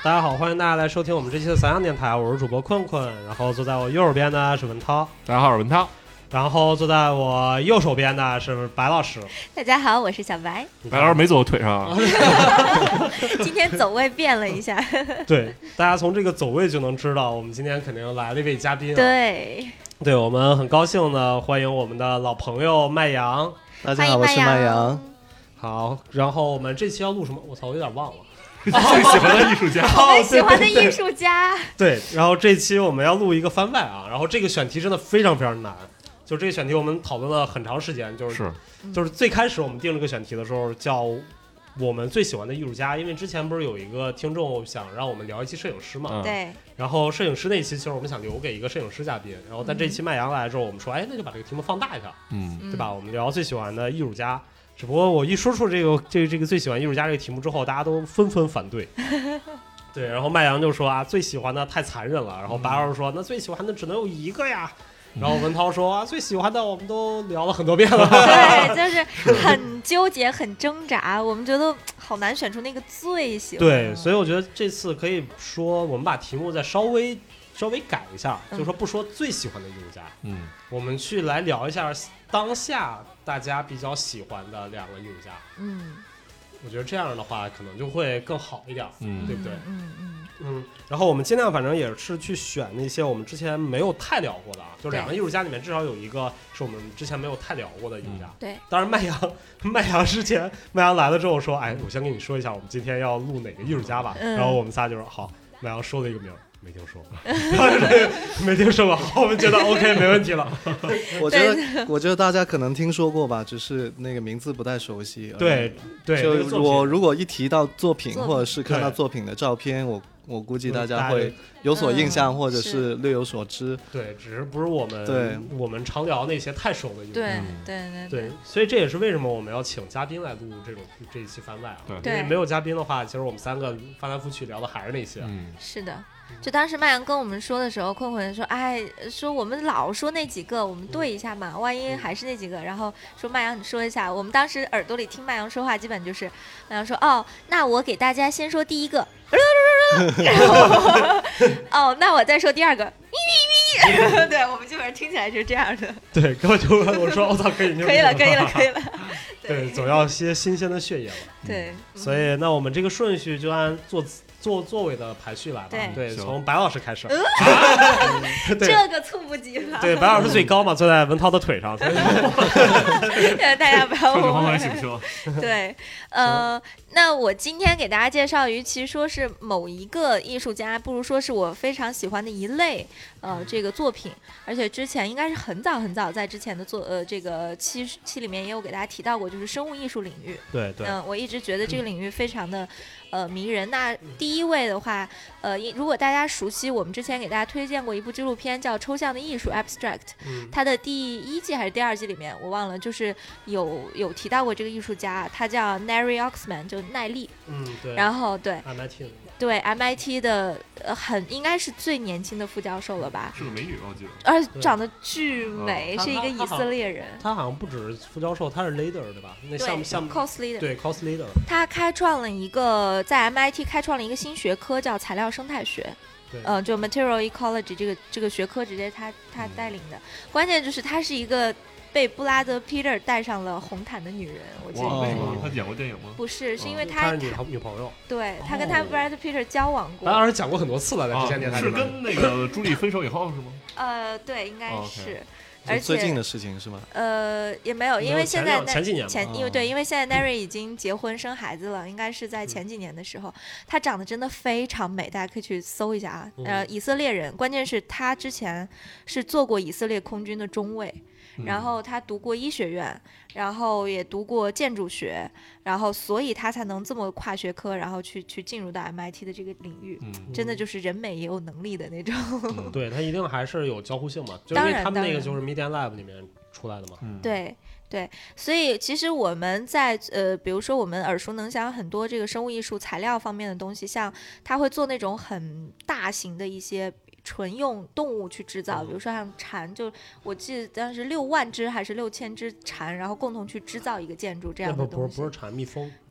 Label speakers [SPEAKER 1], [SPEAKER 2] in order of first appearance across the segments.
[SPEAKER 1] 大家好，欢迎大家来收听我们这期的散养电台，我是主播困困，然后坐在我右手边的是文涛。
[SPEAKER 2] 大家好，我是文涛。
[SPEAKER 1] 然后坐在我右手边的是白老师。
[SPEAKER 3] 大家好，我是小白。
[SPEAKER 2] 白老师没走我腿上啊。
[SPEAKER 3] 今天走位变了一下。
[SPEAKER 1] 对，大家从这个走位就能知道，我们今天肯定来了一位嘉宾、
[SPEAKER 3] 对，
[SPEAKER 1] 我们很高兴的欢迎我们的老朋友麦阳。
[SPEAKER 4] 大家好，我是麦阳。
[SPEAKER 1] 好，然后我们这期要录什么？我操，我有点忘了。
[SPEAKER 2] 最喜欢的艺术家，
[SPEAKER 3] 我们喜欢的艺术家。
[SPEAKER 1] 对，然后这期我们要录一个番外啊，然后这个选题真的非常非常难。就这个选题我们讨论了很长时间，就是最开始我们定这个选题的时候叫我们最喜欢的艺术家，因为之前不是有一个听众想让我们聊一期摄影师嘛，
[SPEAKER 3] 对，
[SPEAKER 1] 然后摄影师那期其实我们想留给一个摄影师嘉宾，然后但这期麦阳来之后我们说，哎，那就把这个题目放大一下，对吧？我们聊最喜欢的艺术家。只不过我一说出这个最喜欢艺术家这个题目之后，大家都纷纷反对。对，然后麦阳就说啊，最喜欢的太残忍了。然后白老师说，那最喜欢的只能有一个呀。然后文涛说啊，最喜欢的我们都聊了很多遍了。
[SPEAKER 3] 对，就是很纠结，很挣扎，我们觉得好难选出那个最喜欢。
[SPEAKER 1] 对，所以我觉得这次可以说，我们把题目再稍微改一下，就是说不说最喜欢的艺术家，我们去来聊一下当下大家比较喜欢的两个艺术家。我觉得这样的话可能就会更好一点，对不对？然后我们尽量反正也是去选那些我们之前没有太聊过的啊，就两个艺术家里面至少有一个是我们之前没有太聊过的艺术家。
[SPEAKER 3] 对，
[SPEAKER 1] 当然麦阳之前麦阳来了之后说，哎，我先跟你说一下我们今天要录哪个艺术家吧。然后我们仨就说好，麦阳说了一个名儿。没听说过，没听说过，好，我们觉得 OK 没问题了。
[SPEAKER 4] 我觉得大家可能听说过吧，只是那个名字不太熟悉。
[SPEAKER 1] 对，
[SPEAKER 4] 就我如果一提到作品或者是看到作品的照片，我估计大家会有所印象，或者是略有所知。
[SPEAKER 1] 对，只是不是我们常聊那些太熟的艺术家。对，所以这也是为什么我们要请嘉宾来录这一期番外啊。
[SPEAKER 3] 对，
[SPEAKER 1] 因为没有嘉宾的话，其实我们三个翻来覆去聊的还是那些。
[SPEAKER 3] 是的。就当时麦阳跟我们说的时候，困困说，哎，说我们老说那几个，我们对一下嘛，万一还是那几个。然后说麦阳你说一下，我们当时耳朵里听麦阳说话，基本就是麦阳说，哦，那我给大家先说第一个，然后哦，那我再说第二个，对，我们基本上听起来就是这样的。
[SPEAKER 1] 对，根本就我说我操，可以
[SPEAKER 3] 了。
[SPEAKER 1] 对，总要些新鲜的血液了。
[SPEAKER 3] 对，
[SPEAKER 1] 所以那我们这个顺序就按座位的排序来吧。对，从白老师开始。
[SPEAKER 3] 这个猝不及防。
[SPEAKER 1] 对，白老师最高嘛，坐在文涛的腿上。
[SPEAKER 3] 大家不要误会。
[SPEAKER 2] 对，
[SPEAKER 3] 那我今天给大家介绍，与其说是某一个艺术家，不如说是我非常喜欢的一类这个作品。而且之前应该是很早在之前的这个期里面也有给大家提到过，就是生物艺术领域。
[SPEAKER 1] 对，
[SPEAKER 3] 我一直觉得这个领域非常的迷人。那第一位的话，如果大家熟悉，我们之前给大家推荐过一部纪录片叫《抽象的艺术》 （Abstract），它的第1季还是第2季里面我忘了，就是有提到过这个艺术家，他叫 Neri Oxman， 就奈利。
[SPEAKER 1] 对。
[SPEAKER 3] 然后对
[SPEAKER 1] MIT
[SPEAKER 3] 对 MIT 的应该是最年轻的副教授了吧？
[SPEAKER 2] 是个美女，我记得。
[SPEAKER 3] 长得巨美，是一个以色列人。
[SPEAKER 1] 他好像不只是副教授，他是 leader 对吧？那像
[SPEAKER 3] cos leader。
[SPEAKER 1] 对 cos leader。
[SPEAKER 3] 他在 MIT 开创了一个新学科，叫材料生态学。就 material ecology 这个学科直接他带领的。关键就是他是一个被布拉德·皮特带上了红毯的女人。我记得
[SPEAKER 2] 为什么？他演过电影吗？
[SPEAKER 3] 不是，是因为
[SPEAKER 1] 他是女朋友。
[SPEAKER 3] 对，他跟他布拉德·皮特交往过。
[SPEAKER 1] 白老师讲过很多次了，在之前电台
[SPEAKER 2] 是跟那个朱莉分手以后是吗？
[SPEAKER 3] 对，应该是。
[SPEAKER 4] 而且最近的事情是吗？
[SPEAKER 3] 也没有，因为现在
[SPEAKER 1] 前几年
[SPEAKER 3] 因为现在 Neri 已经结婚生孩子了，应该是在前几年的时候。她长得真的非常美，大家可以去搜一下啊。以色列人，关键是她之前是做过以色列空军的中尉。然后他读过医学院，然后也读过建筑学，然后所以他才能这么跨学科，然后去进入到 MIT 的这个领域。真的就是人美也有能力的那种。
[SPEAKER 1] 对，他一定还是有交互性嘛，就因为他们那个就是 Media Lab 里面出来的嘛。
[SPEAKER 3] 对，所以其实我们在比如说我们耳熟能详很多这个生物艺术材料方面的东西，像他会做那种很大型的一些纯用动物去制造，比如说像蝉，就我记得当时6万只还是6000只蝉，然后共同去制造一个建筑这样的东西。
[SPEAKER 1] 不是蝉，蜜蜂。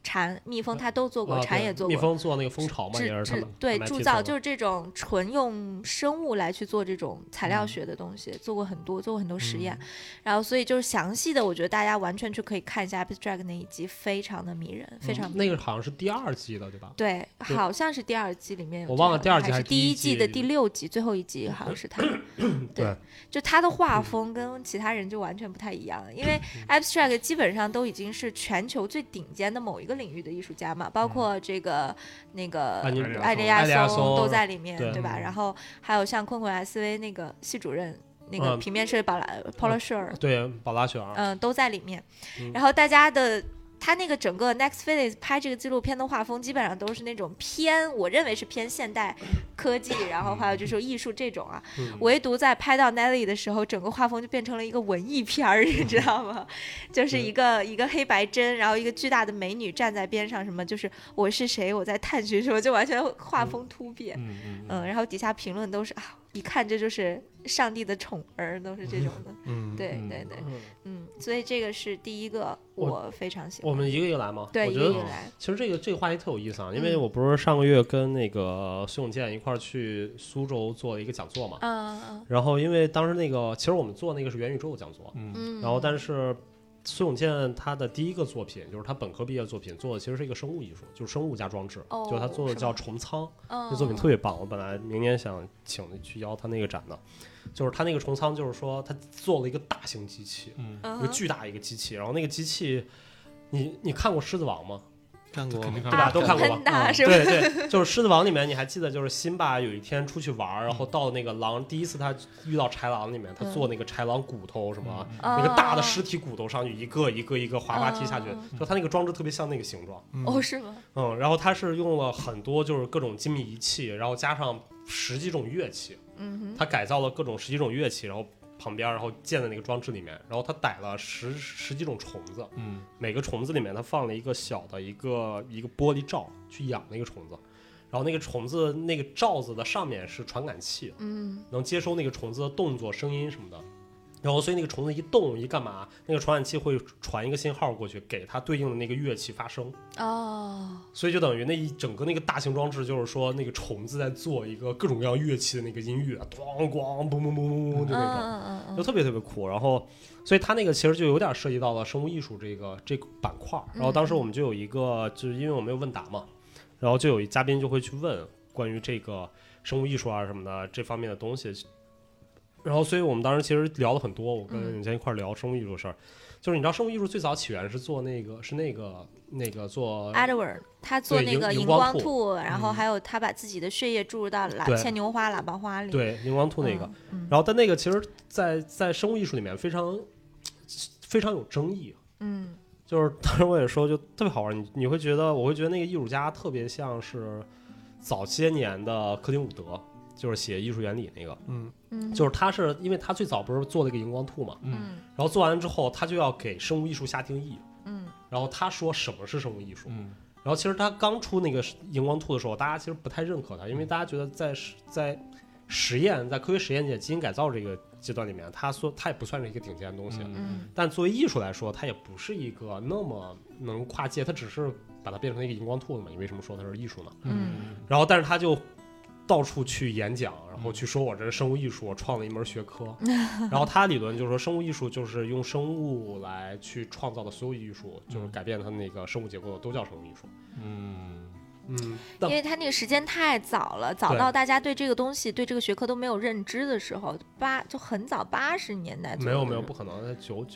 [SPEAKER 3] 蝉、蜜蜂他都做过，蝉也做过。
[SPEAKER 1] 蜜蜂做那个蜂巢嘛，也是他们
[SPEAKER 3] 对铸造，就是这种纯用生物来去做这种材料学的东西，做过很多实验。然后所以就是详细的，我觉得大家完全就可以看一下 Abstract 那一集，非常的迷人，非常迷人。
[SPEAKER 1] 那个好像是第2季的，对吧？
[SPEAKER 3] 对，好像是第2季里面有，
[SPEAKER 1] 我忘了第2季
[SPEAKER 3] 还是
[SPEAKER 1] 第
[SPEAKER 3] 1季的第6集，最后一集好像是他。对，就他的画风跟其他人就完全不太一样，因为 Abstract 基本上都已经是全球最顶尖的某一个领域的艺术家嘛，包括这个那个艾利亚松都在里面，对吧？然后还有像昆昆 SV 那个系主任。那个平面设计Paula Scher，
[SPEAKER 1] 对，宝拉雪儿，
[SPEAKER 3] 都在里面。然后大家的他那个整个 Next Phase 拍这个纪录片的画风，基本上都是那种我认为是偏现代科技，然后还有就是艺术这种啊。唯独在拍到 Nelly 的时候，整个画风就变成了一个文艺片儿，你知道吗？就是一个黑白帧，然后一个巨大的美女站在边上，什么就是我是谁，我在探寻什么，就完全画风突变。然后底下评论都是啊，一看这就是上帝的宠儿，都是这种的。对，所以这个是第一个我非常喜欢。
[SPEAKER 1] 我们一个一个来吗？
[SPEAKER 3] 对，
[SPEAKER 1] 我觉得其实这个话题特有意思啊，因为我不是上个月跟那个孙永健一块儿去苏州做了一个讲座嘛，然后因为当时那个其实我们做那个是元宇宙讲座，然后但是孙永健他的第一个作品就是他本科毕业作品做的其实是一个生物艺术，就是生物加装置，就是他做的叫虫仓，那作品特别棒，我本来明年想请去邀他那个展的。就是他那个虫仓，就是说他做了一个大型机器，一个巨大一个机器，然后那个机器，你看过《狮子王》吗？
[SPEAKER 4] 看过，
[SPEAKER 1] 对吧？都看过吧？对对，就是《狮子王》里面，你还记得就是辛巴有一天出去玩，然后到那个狼，第一次他遇到豺狼里面，他做那个豺狼骨头什么，那个大的尸体骨头上去一个一个滑梯下去，就他那个装置特别像那个形状。
[SPEAKER 3] 是吗？
[SPEAKER 1] 然后他是用了很多就是各种精密仪器，然后加上10几种乐器。他改造了各种10几种乐器，然后旁边然后建在那个装置里面，然后他逮了十几种虫子，每个虫子里面他放了一个小的一个玻璃罩去养那个虫子，然后那个虫子那个罩子的上面是传感器，能接收那个虫子的动作、声音什么的。然后所以那个虫子一动一干嘛，那个传感器会传一个信号过去，给它对应的那个乐器发声。所以就等于那一整个那个大型装置，就是说那个虫子在做一个各种各样乐器的那个音乐，咣咣嘣嘣嘣嘣嘣，就那种，就特别特别酷。然后，所以它那个其实就有点涉及到了生物艺术这个板块。然后当时我们就有一个，就是因为我们有问答嘛，然后就有一嘉宾就会去问关于这个生物艺术啊什么的这方面的东西。然后，所以我们当时其实聊了很多，我跟永健一块聊生物艺术的事儿。就是你知道，生物艺术最早起源是做那个做
[SPEAKER 3] Edward， 他做那个荧光兔，然后还有他把自己的血液注入到牵牛花、喇叭花里。
[SPEAKER 1] 对，荧光兔那个。然后，但那个其实在生物艺术里面非常非常有争议。就是当时我也说，就特别好玩。你会觉得，我会觉得那个艺术家特别像是早些年的柯廷伍德。就是写艺术原理那个，就是他是因为他最早不是做了一个荧光兔嘛，然后做完了之后，他就要给生物艺术下定义，然后他说什么是生物艺术，然后其实他刚出那个荧光兔的时候，大家其实不太认可他，因为大家觉得在实验，在科学实验界基因改造这个阶段里面，他也不算是一个顶尖的东西，但作为艺术来说，他也不是一个那么能跨界，他只是把它变成一个荧光兔的嘛，你为什么说它是艺术呢？然后但是他就到处去演讲，然后去说我这是生物艺术，我创了一门学科。然后他理论就是说，生物艺术就是用生物来去创造的所有艺术，就是改变它那个生物结构的都叫生物艺术。
[SPEAKER 3] 因为他那个时间太早了，早到大家对这个东西、对这个学科都没有认知的时候，就很早，80年代左右。
[SPEAKER 1] 没有，不可能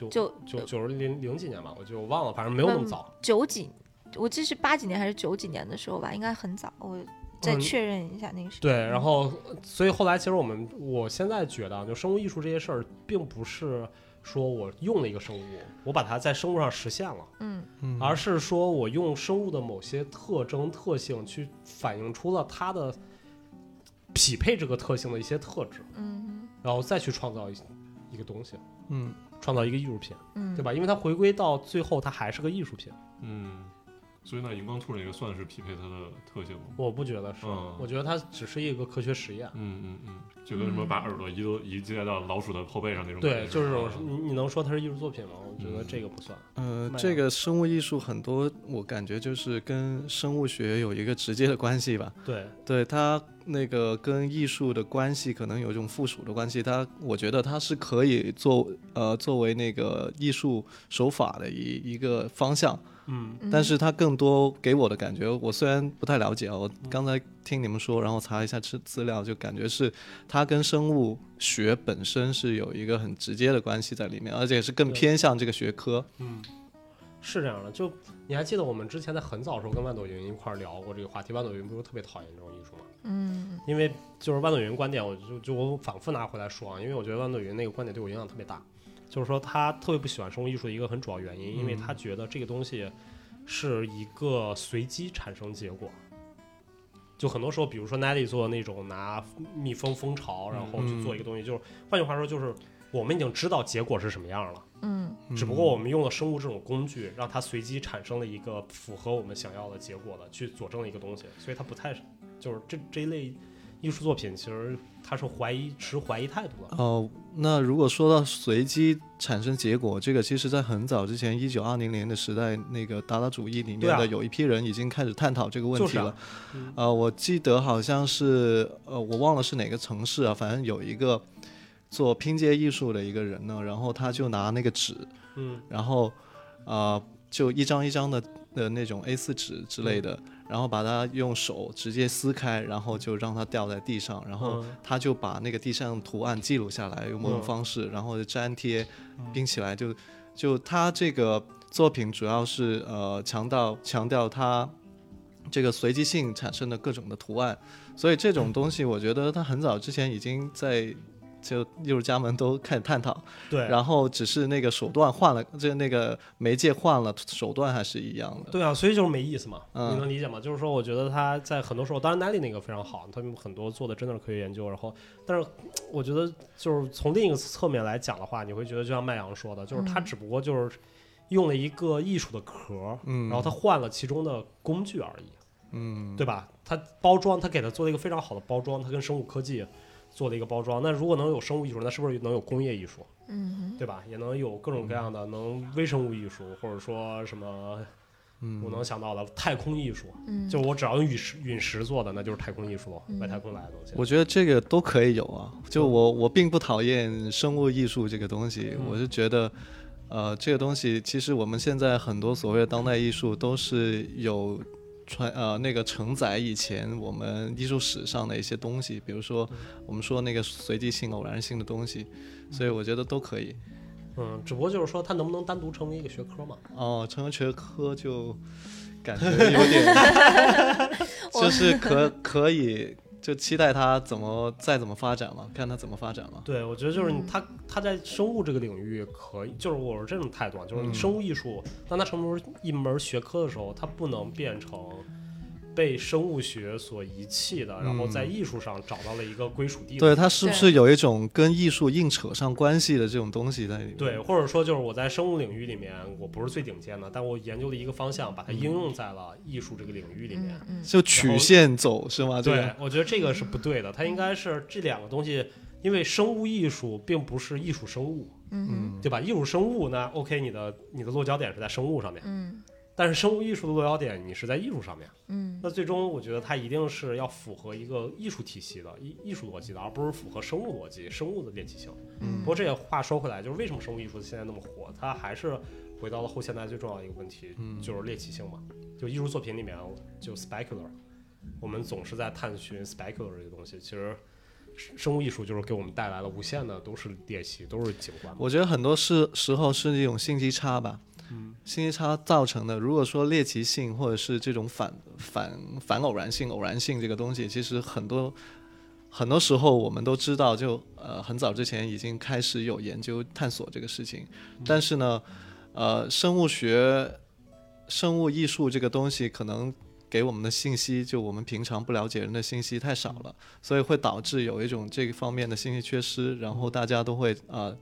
[SPEAKER 1] ，90几年吧，我就忘了，反正没有那么早。
[SPEAKER 3] 90几，我记得是80几年还是90几年的时候吧，应该很早。我再确认一下那个时间。
[SPEAKER 1] 对，然后所以后来其实我现在觉得，就生物艺术这些事儿，并不是说我用了一个生物，我把它在生物上实现了，而是说我用生物的某些特征特性去反映出了它的匹配这个特性的一些特质，然后再去创造一个东西，创造一个艺术品，对吧？因为它回归到最后，它还是个艺术品，
[SPEAKER 2] 所以那荧光兔那个算是匹配它的特性吗？
[SPEAKER 1] 我不觉得是，我觉得它只是一个科学实验。
[SPEAKER 2] 就跟什么把耳朵移接到老鼠的后背上那种。
[SPEAKER 1] 对，就是这种。你能说它是艺术作品吗？我觉得这个不算。
[SPEAKER 4] 这个生物艺术很多，我感觉就是跟生物学有一个直接的关系吧。对，它那个跟艺术的关系可能有一种附属的关系。我觉得它是可以作为那个艺术手法的一个方向。但是它更多给我的感觉，我虽然不太了解我刚才听你们说，然后查一下资料，就感觉是它跟生物学本身是有一个很直接的关系在里面，而且是更偏向这个学科。
[SPEAKER 1] 是这样的。就你还记得我们之前在很早的时候跟万朵云一块聊过这个话题，万朵云不是特别讨厌这种艺术吗？因为就是万朵云观点，我反复拿回来说啊，因为我觉得万朵云那个观点对我影响特别大。就是说他特别不喜欢生物艺术的一个很主要原因，因为他觉得这个东西是一个随机产生结果。就很多时候比如说 Nelly 做那种拿蜜蜂蜂巢然后去做一个东西，就是换句话说就是我们已经知道结果是什么样了，只不过我们用了生物这种工具让它随机产生了一个符合我们想要的结果的去佐证了一个东西，所以它不太就是这一类艺术作品其实它是持怀疑态度的。
[SPEAKER 4] 那如果说到随机产生结果，这个其实在很早之前1920年的时代，那个达达主义里面的有一批人已经开始探讨这个问题了。我记得好像是我忘了是哪个城市啊，反正有一个做拼接艺术的一个人呢，然后他就拿那个纸，然后就一张一张的那种 A4 纸之类的，然后把它用手直接撕开，然后就让它掉在地上，然后他就把那个地上的图案记录下来，用某种方式，然后就粘贴拼起来。就他这个作品主要是强调他这个随机性产生的各种的图案，所以这种东西我觉得他很早之前已经在就艺术家们都开始探讨。
[SPEAKER 1] 对，
[SPEAKER 4] 然后只是那个手段换了，就那个媒介换了，手段还是一样的。
[SPEAKER 1] 对啊，所以就是没意思嘛。你能理解吗？就是说我觉得他在很多时候，当然 Nelly 那个非常好，他们很多做的真的是科学研究，然后但是我觉得就是从另一个侧面来讲的话，你会觉得就像麦阳说的，就是他只不过就是用了一个艺术的壳，然后他换了其中的工具而已，对吧？他包装，他给他做了一个非常好的包装，他跟生物科技做了一个包装。那如果能有生物艺术，那是不是能有工业艺术？对吧？也能有各种各样的能微生物艺术，或者说什么，我能想到的太空艺术，就我只要用陨石做的，那就是太空艺术，外太空来的东西。
[SPEAKER 4] 我觉得这个都可以有啊。就我并不讨厌生物艺术这个东西，我是觉得，这个东西其实我们现在很多所谓的当代艺术都是有那个承载以前我们艺术史上的一些东西，比如说我们说那个随机性、偶然性的东西，所以我觉得都可以。
[SPEAKER 1] 只不过就是说它能不能单独成为一个学科嘛？
[SPEAKER 4] 成为学科就感觉有点，就是可以就期待它再怎么发展嘛，看它怎么发展嘛。
[SPEAKER 1] 对，我觉得就是它在生物这个领域可以，就是我是这种态度，就是生物艺术当它成为一门学科的时候，它不能变成被生物学所遗弃的，然后在艺术上找到了一个归属地。
[SPEAKER 4] 对，它是不是有一种跟艺术硬扯上关系的这种东西在里面？
[SPEAKER 1] 对，或者说就是我在生物领域里面我不是最顶尖的，但我研究了一个方向，把它应用在了艺术这个领域里面，
[SPEAKER 4] 就曲线走是吗？
[SPEAKER 1] 对，我觉得这个是不对的，它应该是这两个东西，因为生物艺术并不是艺术生物，对吧？艺术生物那 OK， 你的落脚点是在生物上面，但是生物艺术的落脚点你是在艺术上面，那最终我觉得它一定是要符合一个艺术体系的艺术逻辑的，而不是符合生物逻辑、生物的猎奇性。不过这个话说回来，就是为什么生物艺术现在那么火，它还是回到了后现代最重要的一个问题，就是猎奇性嘛。就艺术作品里面就 specular， 我们总是在探寻 specular 这个东西，其实生物艺术就是给我们带来了无限的都是猎奇，都是景观。
[SPEAKER 4] 我觉得很多时候是一种信息差吧。信息差造成的，如果说猎奇性或者是这种反偶然性、偶然性这个东西，其实很多时候我们都知道，就很早之前已经开始有研究探索这个事情，但是呢，生物学、生物艺术这个东西可能给我们的信息，就我们平常不了解人的信息太少了，所以会导致有一种这个方面的信息缺失，然后大家都会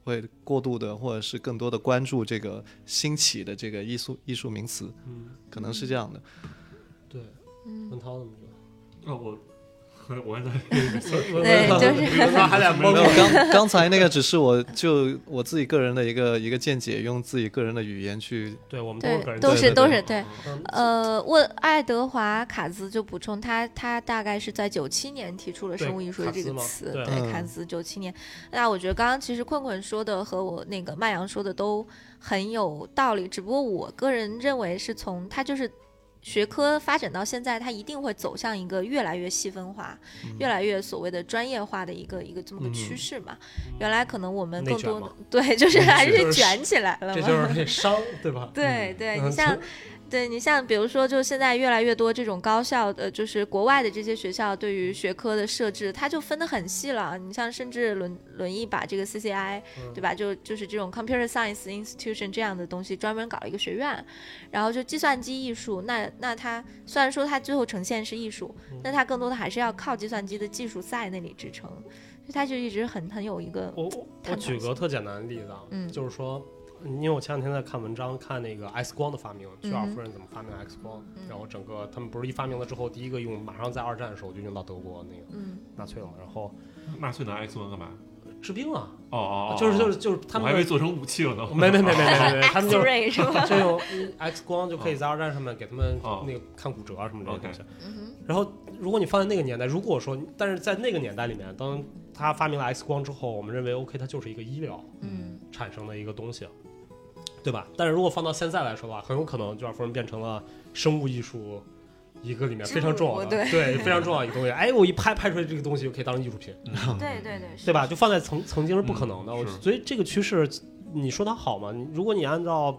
[SPEAKER 4] 会过度的或者是更多的关注这个兴起的这个艺术名词，可能是这样的。
[SPEAKER 1] 对，文涛怎么觉得？
[SPEAKER 2] 我还在
[SPEAKER 3] 对，就是
[SPEAKER 1] 还在
[SPEAKER 4] 没有刚才那个只是我自己个人的一个见解，用自己个人的语言去。
[SPEAKER 1] 对，我们都是个人，
[SPEAKER 3] 都是
[SPEAKER 1] 对。
[SPEAKER 3] 问爱德华卡兹就补充，他大概是在97年提出了生物艺术的这个词，对，卡兹97年。那我觉得刚刚其实困困说的和我那个麦阳说的都很有道理，只不过我个人认为是从他就是学科发展到现在，它一定会走向一个越来越细分化、越来越所谓的专业化的一个这么个趋势嘛。原来可能我们更多的对，就是还是卷起来了嘛，
[SPEAKER 1] 这就是那商，对吧？
[SPEAKER 3] 对对，你像比如说，就现在越来越多这种高校就是国外的这些学校对于学科的设置，它就分得很细了。你像甚至轮椅把这个 CCI，对吧？就是这种 Computer Science Institution 这样的东西专门搞了一个学院，然后就计算机艺术，那它虽然说它最后呈现是艺术，但它更多的还是要靠计算机的技术在那里支撑，所以它就一直很有一个。
[SPEAKER 1] 我举个特简单的例子啊，就是说。因为我前两天在看文章，看那个 X 光的发明，居尔夫人怎么发明 X 光，然后整个他们不是一发明了之后，第一个马上在2战的时候就用到德国那个纳粹了嘛，然后
[SPEAKER 2] 纳粹拿 X 光干嘛？
[SPEAKER 1] 治病啊！
[SPEAKER 2] 就是
[SPEAKER 1] 他们
[SPEAKER 2] 我还以为做成武器了呢。
[SPEAKER 1] 没，他们就用 X 光就可以在2战上面给他们那个看骨折啊什么这些东西。然后如果你放在那个年代，如果说，但是在那个年代里面，当他发明了 X 光之后，我们认为 OK， 它就是一个医疗产生的一个东西。对吧？但是如果放到现在来说的话，很有可能居尔夫人变成了生物艺术一个里面非常重要的，对非常重要的一个东西。哎，我一拍出来这个东西就可以当成艺术品，对吧？就放在曾经是不可能的。所以这个趋势，你说它好吗？如果你按照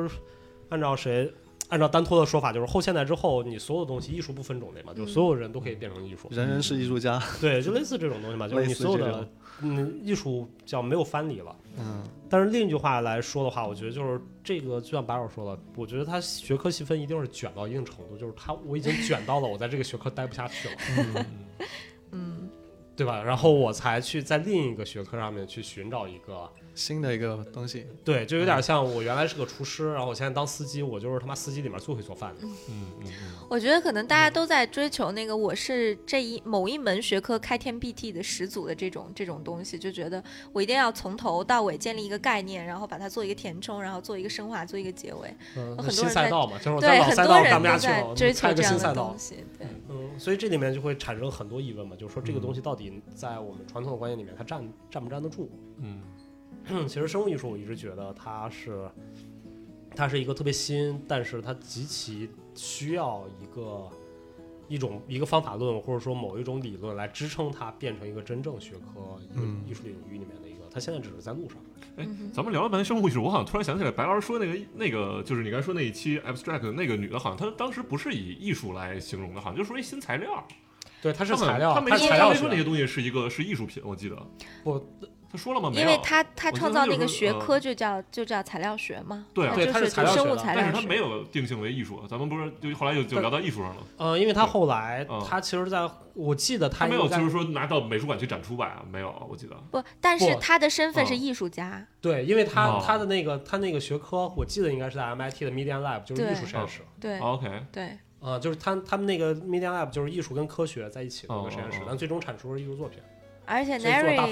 [SPEAKER 1] 丹托的说法，就是后现代之后，你所有东西艺术不分种类嘛，就所有人都可以变成艺术，
[SPEAKER 4] 人人是艺术家。
[SPEAKER 1] 对，就类似这种东西嘛，就是你所有的艺术叫没有藩篱了。但是另一句话来说的话，我觉得就是这个，就像白老师说的，我觉得他学科细分一定是卷到一定程度，就是我已经卷到了我在这个学科待不下去了，对吧？然后我才去在另一个学科上面去寻找一个
[SPEAKER 4] 新的一个东西。
[SPEAKER 1] 对，就有点像我原来是个厨师，然后我现在当司机，我就是他妈司机里面最会做饭的。
[SPEAKER 3] 我觉得可能大家都在追求那个我是某一门学科开天辟地的始祖的这种东西，就觉得我一定要从头到尾建立一个概念，然后把它做一个填充，然后做一个升华，做一个结尾。很多人
[SPEAKER 1] 新赛道嘛，就是我
[SPEAKER 3] 在
[SPEAKER 1] 老赛道干不下去
[SPEAKER 3] 了，追求这样的
[SPEAKER 1] 东西。对，所以这里面就会产生很多疑问嘛，就是说这个东西到底在我们传统的观念里面，它站不站得住？其实生物艺术我一直觉得它是一个特别新，但是它极其需要一个方法论，或者说某一种理论来支撑它变成一个真正学科艺术领域里面的一个。它现在只是在路上。
[SPEAKER 2] 咱们聊了半天生物艺术，我好像突然想起来，白老师说那个就是你刚才说那一期 abstract 的那个女的，好像她当时不是以艺术来形容的，好像就说一新材料。
[SPEAKER 1] 对，它是材料，
[SPEAKER 2] 他没说那些东西是艺术品，我记得。他说了吗？
[SPEAKER 3] 因为他创造那个学科就叫材料学嘛。
[SPEAKER 2] 对啊，
[SPEAKER 3] 它是生物材料学，
[SPEAKER 2] 但是他没有定性为艺术。咱们不是就后来就聊到艺术上了。
[SPEAKER 1] 因为他后来他其实我记得他
[SPEAKER 2] 没有就是说拿到美术馆去展出吧？没有，我记得。
[SPEAKER 3] 不，但是他的身份是艺术家。
[SPEAKER 1] 对，因为他的那个学科，我记得应该是在 MIT 的 Media Lab， 就是艺术实验室。
[SPEAKER 3] 对
[SPEAKER 2] ，OK，
[SPEAKER 3] 对。
[SPEAKER 1] 就是他们那个 Media Lab 就是艺术跟科学在一起的一个实验室，但最终产出是艺术作品。
[SPEAKER 3] 而且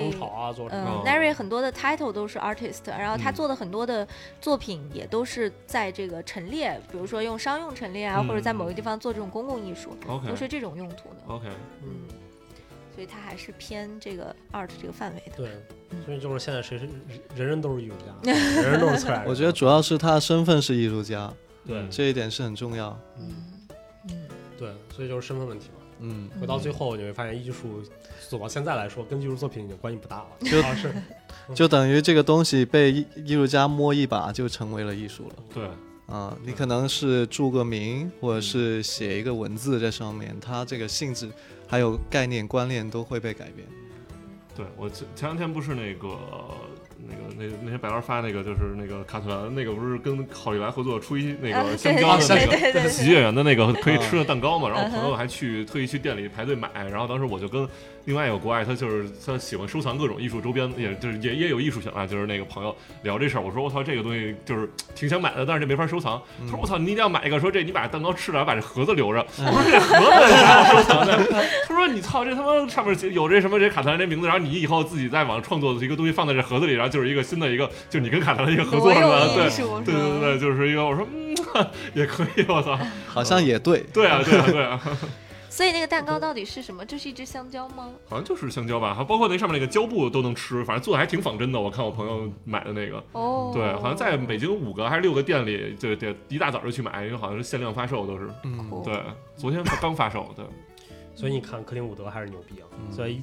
[SPEAKER 1] Neri
[SPEAKER 3] 很多的 title 都是 artist， 然后他做的很多的作品也都是在这个陈列，比如说用商用陈列啊，或者在某个地方做这种公共艺术，都是这种用途的。
[SPEAKER 2] OK，
[SPEAKER 3] 所以他还是偏这个 art 这个范围的。
[SPEAKER 1] 对，所以就是现在人都是艺术家，人人都是策展人。
[SPEAKER 4] 我觉得主要是他的身份是艺术家，
[SPEAKER 1] 对，
[SPEAKER 4] 这一点是很重要。
[SPEAKER 1] 对，所以就是身份问题嘛。回到最后你会发现，艺术走到现在来说，跟艺术作品已经关系不大了，
[SPEAKER 4] 就等于这个东西被艺术家摸一把就成为了艺术了。
[SPEAKER 2] 对。
[SPEAKER 4] 你可能是注个名，或者是写一个文字在上面，它这个性质还有概念观念都会被改变。
[SPEAKER 2] 对，我前两天不是那个那天白老师发那个就是那个卡特兰那个不是跟好利来合作出一那个
[SPEAKER 3] 对
[SPEAKER 2] 香蕉的那
[SPEAKER 3] 对
[SPEAKER 2] 个喜剧演员的那个可以吃的蛋糕嘛，然后朋友还特意去店里排队买，然后当时我就跟另外一个国外他喜欢收藏各种艺术周边，也有艺术性啊，就是那个朋友聊这事儿，我说我操这个东西就是挺想买的，但是这没法收藏。他说我操你一定要买一个，说这你把蛋糕吃了把这盒子留着。我说这盒子还要收藏的？他说你操这他妈上面有这什么这卡特兰这名字，然后你以后自己在网创作的一个东西放在这盒子里，然后就是一个新的一个就是你跟卡特兰一个合作的，对，就是一个我说也可以，我操，
[SPEAKER 4] 好像也对，
[SPEAKER 2] 对啊。
[SPEAKER 3] 所以那个蛋糕到底是什么？这是一只香蕉吗？
[SPEAKER 2] 好像就是香蕉吧，还包括那上面那个胶布都能吃，反正做的还挺仿真的。我看我朋友买的那个，对，好像在北京5个还是6个店里，就得一大早就去买，因为好像是限量发售，都是，对，昨天刚发售，对。
[SPEAKER 1] 所以你看，克林伍德还是牛逼啊！所以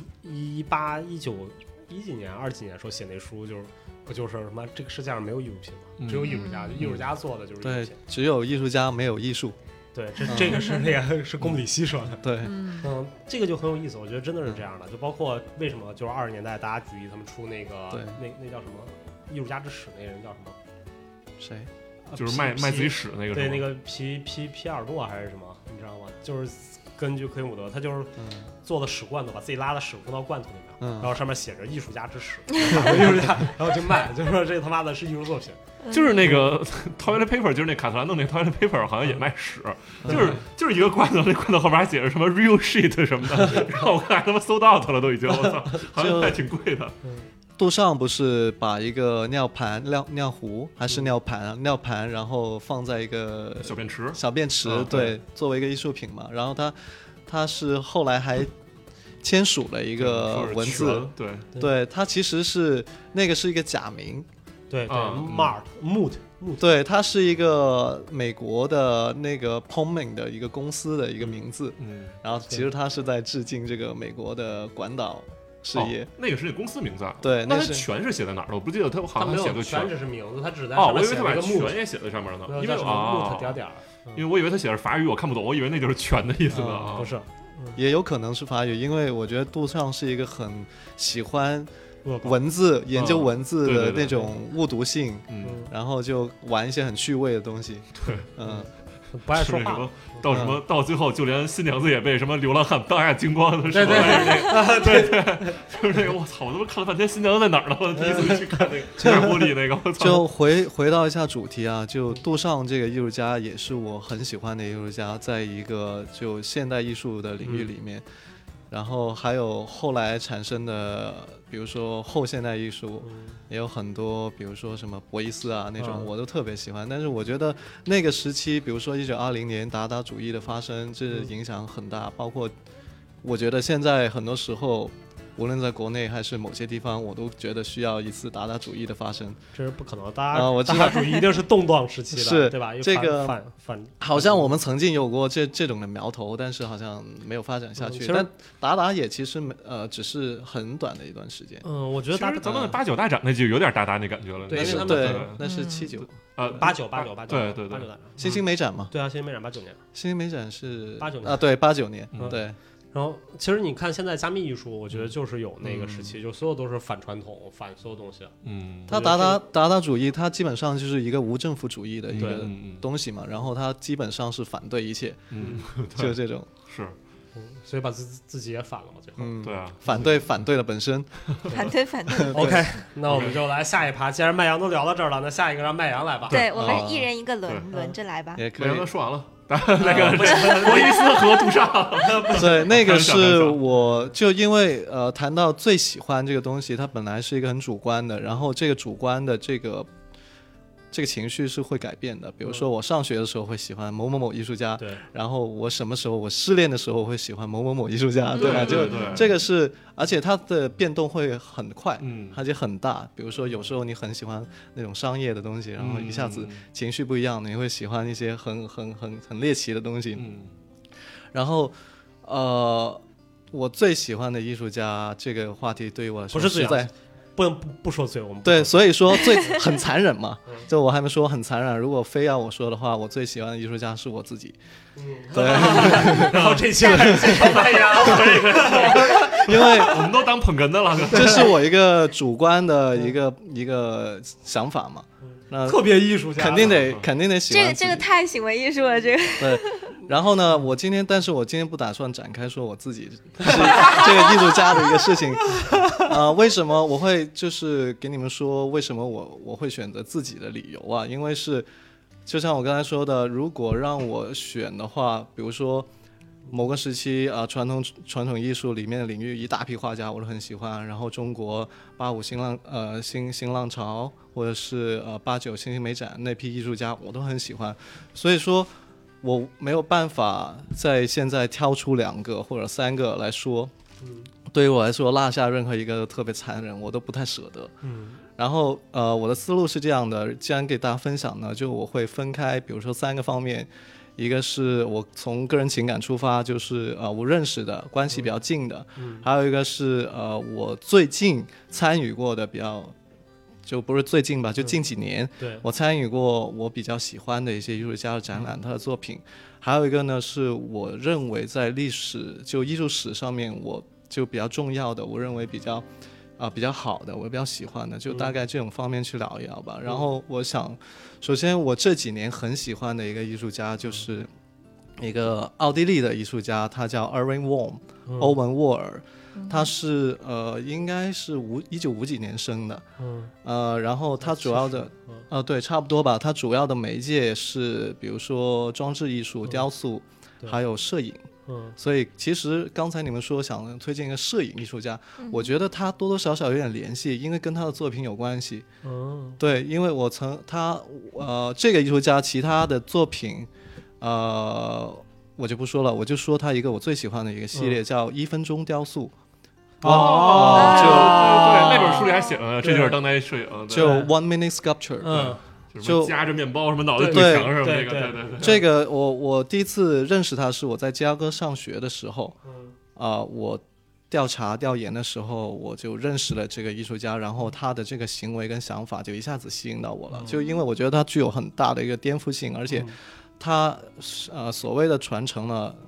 [SPEAKER 1] 18、19、10几年、20几年的时候写那书，不就是什么这个世界上没有艺术品吗？只有艺术家，艺术家做的就是艺术品。
[SPEAKER 4] 对，只有艺术家没有艺术。
[SPEAKER 1] 对，这个是那个是宫里希说的。
[SPEAKER 4] 对，
[SPEAKER 1] 这个就很有意思，我觉得真的是这样的。就包括为什么就是20年代大家举例他们出那个那叫什么艺术家之史，那人叫什么？
[SPEAKER 4] 谁？
[SPEAKER 2] 就是卖自己屎那个。
[SPEAKER 1] 对，那个皮尔诺还是什么？你知道吗？就是根据克林伍德，他就是做的屎罐头，把自己拉的屎放到罐头里面，然后上面写着艺术家之屎，艺术家，然后就卖，就说这他妈的是艺术作品。
[SPEAKER 2] 就是那个 toilet paper， 就是那卡特兰弄那 toilet paper 好像也卖屎，就是一个罐头，那罐头后面还写着什么 real shit 什么的，然后我看他妈sold out了都已经，我操，好像还挺贵的。
[SPEAKER 4] 杜尚不是把一个尿壶还是尿盘，然后放在一个小便池，对，作为一个艺术品嘛。然后他是后来还签署了一个文字，对，他其实是那个是一个假名。
[SPEAKER 1] 对，Moot，
[SPEAKER 4] 对，它是一个美国的那个 Pullman 的一个公司的一个名字，然后其实它是在致敬这个美国的广岛事业。
[SPEAKER 2] 那个是那公司名字啊？
[SPEAKER 4] 对，
[SPEAKER 2] 那它全是写在哪儿了？我不记得他好像写的
[SPEAKER 1] 全只是名字，他只在上面写了一个
[SPEAKER 2] Moot， 全也写在上面呢，因为
[SPEAKER 1] Moot 点，
[SPEAKER 2] 因为我以为他写的是法语，我看不懂，我以为那就是全的意思呢。
[SPEAKER 1] 不是，
[SPEAKER 4] 也有可能是法语，因为我觉得杜尚是一个很喜欢文字研究文字的那种误读性，然后就玩一些很趣味的东西。
[SPEAKER 2] 对，
[SPEAKER 1] 不爱说话。
[SPEAKER 2] 到最后，就连新娘子也被什么流浪汉当下精光的时候，
[SPEAKER 1] 对，
[SPEAKER 2] 就是那个我操，我他妈看了半天新娘子在哪儿了？我第一次去看那个全玻璃那个，我操。
[SPEAKER 4] 就回到一下主题啊，就杜尚这个艺术家也是我很喜欢的艺术家，在一个就现代艺术的领域里面。然后还有后来产生的，比如说后现代艺术，也有很多，比如说什么博伊斯啊那种，我都特别喜欢。但是我觉得那个时期，比如说1920年达达主义的发生，这影响很大。包括我觉得现在很多时候，无论在国内还是某些地方，我都觉得需要一次达达主义的发生。
[SPEAKER 1] 这是不可能，达达主义一定是动荡时期的，
[SPEAKER 4] 是
[SPEAKER 1] 对吧？
[SPEAKER 4] 这个好像我们曾经有过这种的苗头，但是好像没有发展下去。但达达也其实只是很短的一段时间。
[SPEAKER 1] 我觉得
[SPEAKER 2] 咱们89大展那就有点达达那感觉了。
[SPEAKER 4] 对，那是79。
[SPEAKER 1] 89，
[SPEAKER 2] 对，
[SPEAKER 4] 新兴美展嘛。
[SPEAKER 1] 对啊，新兴美展89年。
[SPEAKER 4] 新兴美展是
[SPEAKER 1] 89年
[SPEAKER 4] 啊，对，89年，对。
[SPEAKER 1] 然后，其实你看现在加密艺术，我觉得就是有那个时期，就所有都是反传统、反所有东西。
[SPEAKER 4] 它达达主义，它基本上就是一个无政府主义的一个东西嘛。然后它基本上是反对一切，就是这种。
[SPEAKER 2] 是，
[SPEAKER 1] 所以把自己也反了嘛，最后。
[SPEAKER 2] 对啊，
[SPEAKER 4] 反对了本身。
[SPEAKER 3] 反对。
[SPEAKER 1] OK， 那我们就来下一趴。既然麦阳都聊到这儿了，那下一个让麦阳来吧。
[SPEAKER 3] 对，我们一人一个轮着来吧。
[SPEAKER 4] 麦阳
[SPEAKER 2] 都说完了。那个博伊斯和杜尚，
[SPEAKER 4] 对，那个是我就因为谈到最喜欢这个东西，它本来是一个很主观的，然后这个主观的这个情绪是会改变的。比如说我上学的时候会喜欢某某某艺术家，
[SPEAKER 1] 对，
[SPEAKER 4] 然后我什么时候我失恋的时候会喜欢某某某艺术家，对吧？就这个是，而且它的变动会很快，而且很大。比如说有时候你很喜欢那种商业的东西，然后一下子情绪不一样，你会喜欢一些很猎奇的东西。然后我最喜欢的艺术家，这个话题对于我来说
[SPEAKER 1] 不是
[SPEAKER 4] 实在
[SPEAKER 1] 不说嘴，我们
[SPEAKER 4] 对，所以说很残忍嘛。就我还没说很残忍，如果非要我说的话，我最喜欢的艺术家是我自己。对。
[SPEAKER 1] 然后这些人介绍大家，
[SPEAKER 4] 因为
[SPEAKER 2] 我们都当捧哏的了，
[SPEAKER 4] 这是我一个主观的一个想法嘛。那
[SPEAKER 1] 特别艺术家，
[SPEAKER 4] 肯定得喜欢
[SPEAKER 3] 这个太行为艺术了，这个。
[SPEAKER 4] 对。然后呢，但是我今天不打算展开说我自己是这个艺术家的一个事情。为什么我会就是给你们说为什么我会选择自己的理由啊？因为就像我刚才说的，如果让我选的话，比如说某个时期传统艺术里面的领域一大批画家我都很喜欢，然后中国85新浪潮，或者是89新兴美展那批艺术家我都很喜欢，所以说我没有办法在现在挑出2个或者3个来说，对于我来说落下任何一个特别残忍我都不太舍得。然后我的思路是这样的，既然给大家分享呢，就我会分开比如说3个方面。一个是我从个人情感出发，就是我认识的关系比较近的，还有一个是我最近参与过的比较，就不是最近吧，就近几年我参与过我比较喜欢的一些艺术家的展览，他的作品。还有一个呢是我认为在历史就艺术史上面我就比较重要的，我认为比较好的，我比较喜欢的，就大概这种方面去聊一聊吧。然后我想首先我这几年很喜欢的一个艺术家就是一个奥地利的艺术家，他叫 Erwin Wurm，欧文沃尔。他是应该是1950几年生的。然后他主要的对，差不多吧。他主要的媒介是比如说装置艺术、雕塑还有摄影。所以其实刚才你们说想推荐一个摄影艺术家，我觉得他多多少少有点联系，因为跟他的作品有关系。对，因为这个艺术家其他的作品我就不说了，我就说他一个我最喜欢的一个系列，叫1分钟雕塑。
[SPEAKER 2] 对，那本书里还写了这就是当代摄影，
[SPEAKER 4] 就 1 minute sculpture。
[SPEAKER 2] 就夹着面包什么脑袋怼墙什么这个，对。
[SPEAKER 4] 这个我第一次认识他是我在芝加哥上学的时候，我调研的时候我就认识了这个艺术家，然后他的这个行为跟想法就一下子吸引到我了，就因为我觉得他具有很大的一个颠覆性，而且他所谓的传承了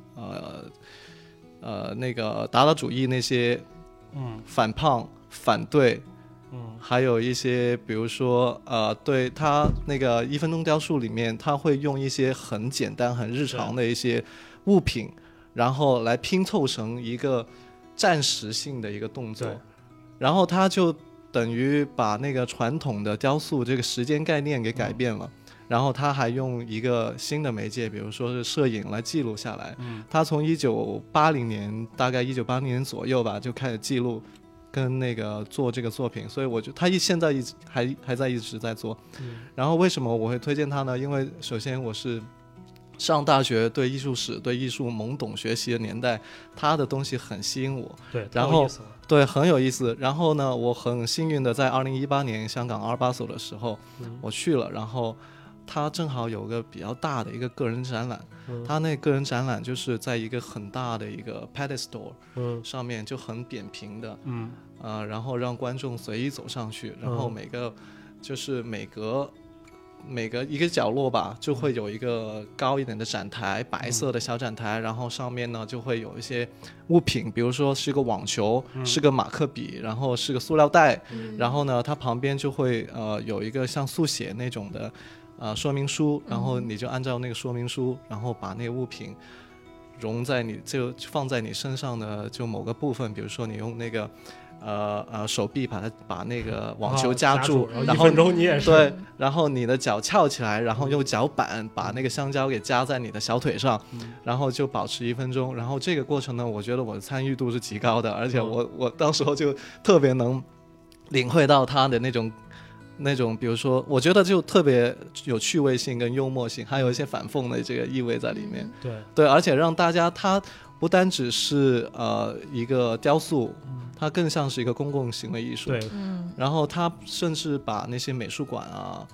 [SPEAKER 4] 那个达达主义那些反胖反对。还有一些比如说对他那个1分钟雕塑里面他会用一些很简单很日常的一些物品，然后来拼凑成一个暂时性的一个动作，然后他就等于把那个传统的雕塑这个时间概念给改变了，然后他还用一个新的媒介比如说是摄影来记录下来。他从1980年大概1980年左右吧就开始记录跟那个做这个作品，所以我觉得他现在还在一直在做。然后为什么我会推荐他呢？因为首先我是上大学对艺术史对艺术懵懂学习的年代，他的东西很吸引我。
[SPEAKER 1] 对，
[SPEAKER 4] 然后对很有意思。然后呢我很幸运的在2018年香港阿尔巴索的时候我去了，然后他正好有个比较大的一个个人展览，他那个人展览就是在一个很大的一个 pedestal 上面，就很扁平的，然后让观众随意走上去，然后每隔一个角落吧就会有一个高一点的展台，白色的小展台，然后上面呢就会有一些物品，比如说是个网球，是个马克笔，然后是个塑料袋，然后呢它旁边就会有一个像速写那种的说明书，然后你就按照那个说明书，然后把那个物品融在你就放在你身上的就某个部分，比如说你用那个手臂把那个网球夹住，
[SPEAKER 1] 然后1分钟你也是
[SPEAKER 4] 对，然后你的脚翘起来，然后用脚板把那个香蕉给夹在你的小腿上，然后就保持1分钟。然后这个过程呢，我觉得我的参与度是极高的，而且我到时候就特别能领会到他的那种比如说我觉得就特别有趣味性跟幽默性，还有一些反讽的这个意味在里面。对，而且让大家它不单只是一个雕塑，它更像是一个公共行为艺术。
[SPEAKER 1] 对，
[SPEAKER 4] 然后它甚至把那些美术馆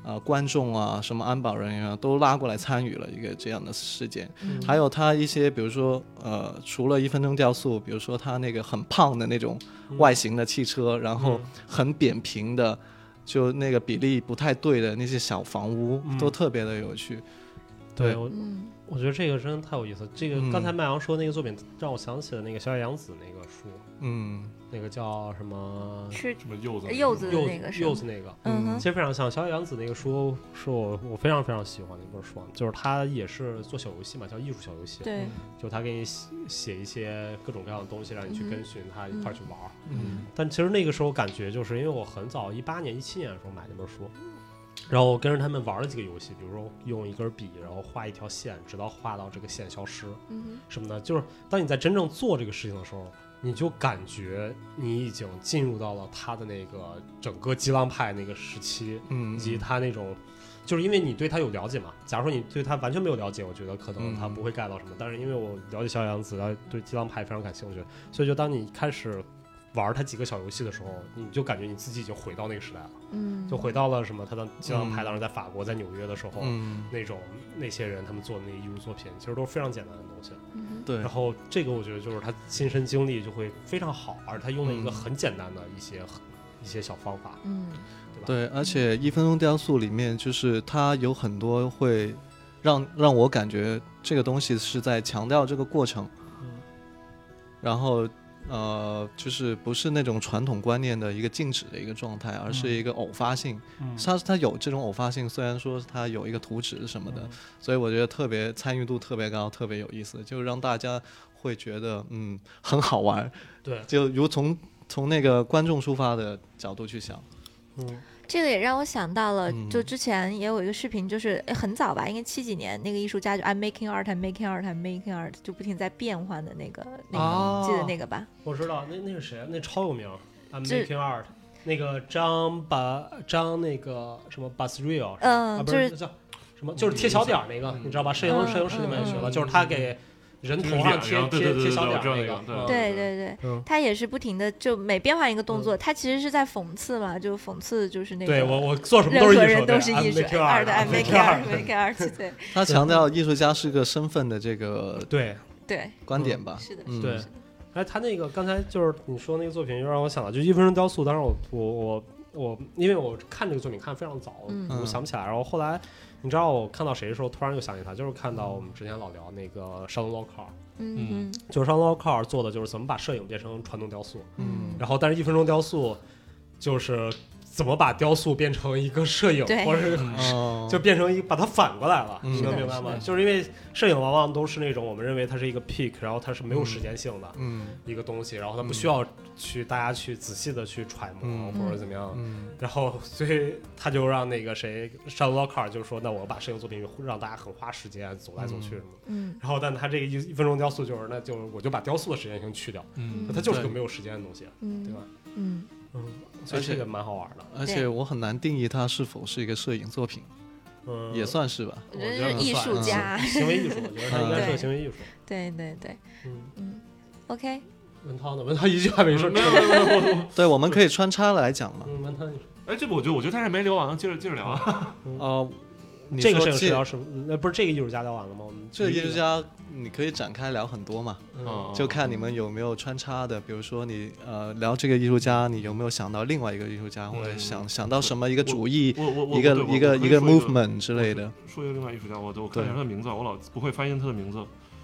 [SPEAKER 4] 观众啊，什么安保人员啊，都拉过来参与了一个这样的事件。还有他一些，比如说除了1分钟雕塑，比如说他那个很胖的那种外形的汽车，然后很扁平的，就那个比例不太对的那些小房屋，都特别的有趣。
[SPEAKER 1] 对，我觉得这个真的太有意思。这个刚才麦阳说那个作品，让我想起了那个小野洋子那个书，那个叫什么？
[SPEAKER 3] 是
[SPEAKER 2] 什么柚子
[SPEAKER 3] 那个
[SPEAKER 1] 柚子那个，其实非常像小野洋子那个书，是我非常非常喜欢的一本书，就是他也是做小游戏嘛，叫艺术小游戏。
[SPEAKER 3] 对，
[SPEAKER 1] 就他给你写一些各种各样的东西，让你去跟随他一块去玩。但其实那个时候感觉就是因为我很早18年、17年的时候买那本书。然后我跟着他们玩了几个游戏，比如说用一根笔，然后画一条线，直到画到这个线消失，什么的。就是当你在真正做这个事情的时候，你就感觉你已经进入到了他的那个整个激浪派那个时期，以及他那种，就是因为你对他有了解嘛。假如说你对他完全没有了解，我觉得可能他不会 get 到什么。但是因为我了解小野洋子，然后对激浪派非常感兴趣，所以就当你开始玩他几个小游戏的时候，你就感觉你自己已经回到那个时代了，就回到了什么他的激浪派当时在法国在纽约的时候，那些人他们做的那个艺术作品其实都是非常简单的东西，
[SPEAKER 4] 对。
[SPEAKER 5] 然
[SPEAKER 1] 后这个我觉得就是他亲身经历就会非常好，而他用了一个很简单的一些小方法，对吧？
[SPEAKER 4] 对，而且1分钟雕塑里面就是它有很多会让我感觉这个东西是在强调这个过程，然后就是不是那种传统观念的一个静止的一个状态，而是一个偶发性。它有这种偶发性，虽然说它有一个图纸什么的，所以我觉得特别参与度特别高，特别有意思，就让大家会觉得很好玩。
[SPEAKER 1] 对，
[SPEAKER 4] 就如从那个观众出发的角度去想。
[SPEAKER 3] 这个也让我想到了，就之前也有一个视频，就是很早吧，应该70几年，那个艺术家就 I'm making art, I'm making art, I'm making art， 就不停在变换的那个，记得那个吧？
[SPEAKER 1] 我知道，那是谁？那超有名 ，I'm making art， 那个张那个什么 Basriel，
[SPEAKER 3] 就是
[SPEAKER 1] 叫什么？就是贴小点那个，你知道吧？摄影师里面也学了，就是他给人头上贴小点那个，
[SPEAKER 3] 对，他也是不停的，就每变换一个动作，他其实是在讽刺嘛，就讽刺就是那个，
[SPEAKER 1] 对我做什么都是艺术，
[SPEAKER 3] 任何人都是艺术，I'm making art，对。
[SPEAKER 4] 他强调艺术家是个身份的这个
[SPEAKER 3] 对
[SPEAKER 4] 观点吧，
[SPEAKER 3] 是的，
[SPEAKER 1] 对。哎，他那个刚才就是你说那个作品，又让我想到，就1分钟雕塑。当时我因为我看这个作品看得非常早，我想不起来。然后后来你知道我看到谁的时候，突然就想起他，就是看到我们之前老聊那个Sheldon Lockhart，就是Sheldon Lockhart做的就是怎么把摄影变成传动雕塑，然后但是1分钟雕塑就是怎么把雕塑变成一个摄影，或者是就变成把它反过来了，你能明白吗？就是因为摄影往往都是那种我们认为它是一个 peak， 然后它是没有时间性的一个东西，然后它不需要大家去仔细的去揣摩或者怎么样，然后所以他就让那个谁Sheldon Lockhart就说，那我把摄影作品让大家很花时间走来走去什么，然后但他这个1分钟雕塑就是，那就我就把雕塑的时间性去掉，它就是个没有时间的东西，对吧？所以这个蛮好玩的，
[SPEAKER 4] 而且我很难定义它是否是一个摄影作品，也算是吧。
[SPEAKER 3] 我觉得是艺术家，
[SPEAKER 1] 行为艺术，我觉得它应该是个行为艺术。
[SPEAKER 3] 对，OK。
[SPEAKER 1] 文涛呢？文涛一句话没说。
[SPEAKER 4] 对，我们可以穿插来讲嘛。
[SPEAKER 1] 文涛，
[SPEAKER 2] 哎，这个我觉得他还没聊完，接着聊啊。
[SPEAKER 1] 这个摄影师聊什么？那不是这个艺术家聊完了吗？
[SPEAKER 4] 这个艺术家你可以展开聊很多嘛，就看你们有没有穿插的。比如说你聊这个艺术家，你有没有想到另外一个艺术家，或者想到什么一个主义，一个 movement 之类的。
[SPEAKER 2] 说一个另外艺术家，我看一下他的名字，我老不会发音他的名字。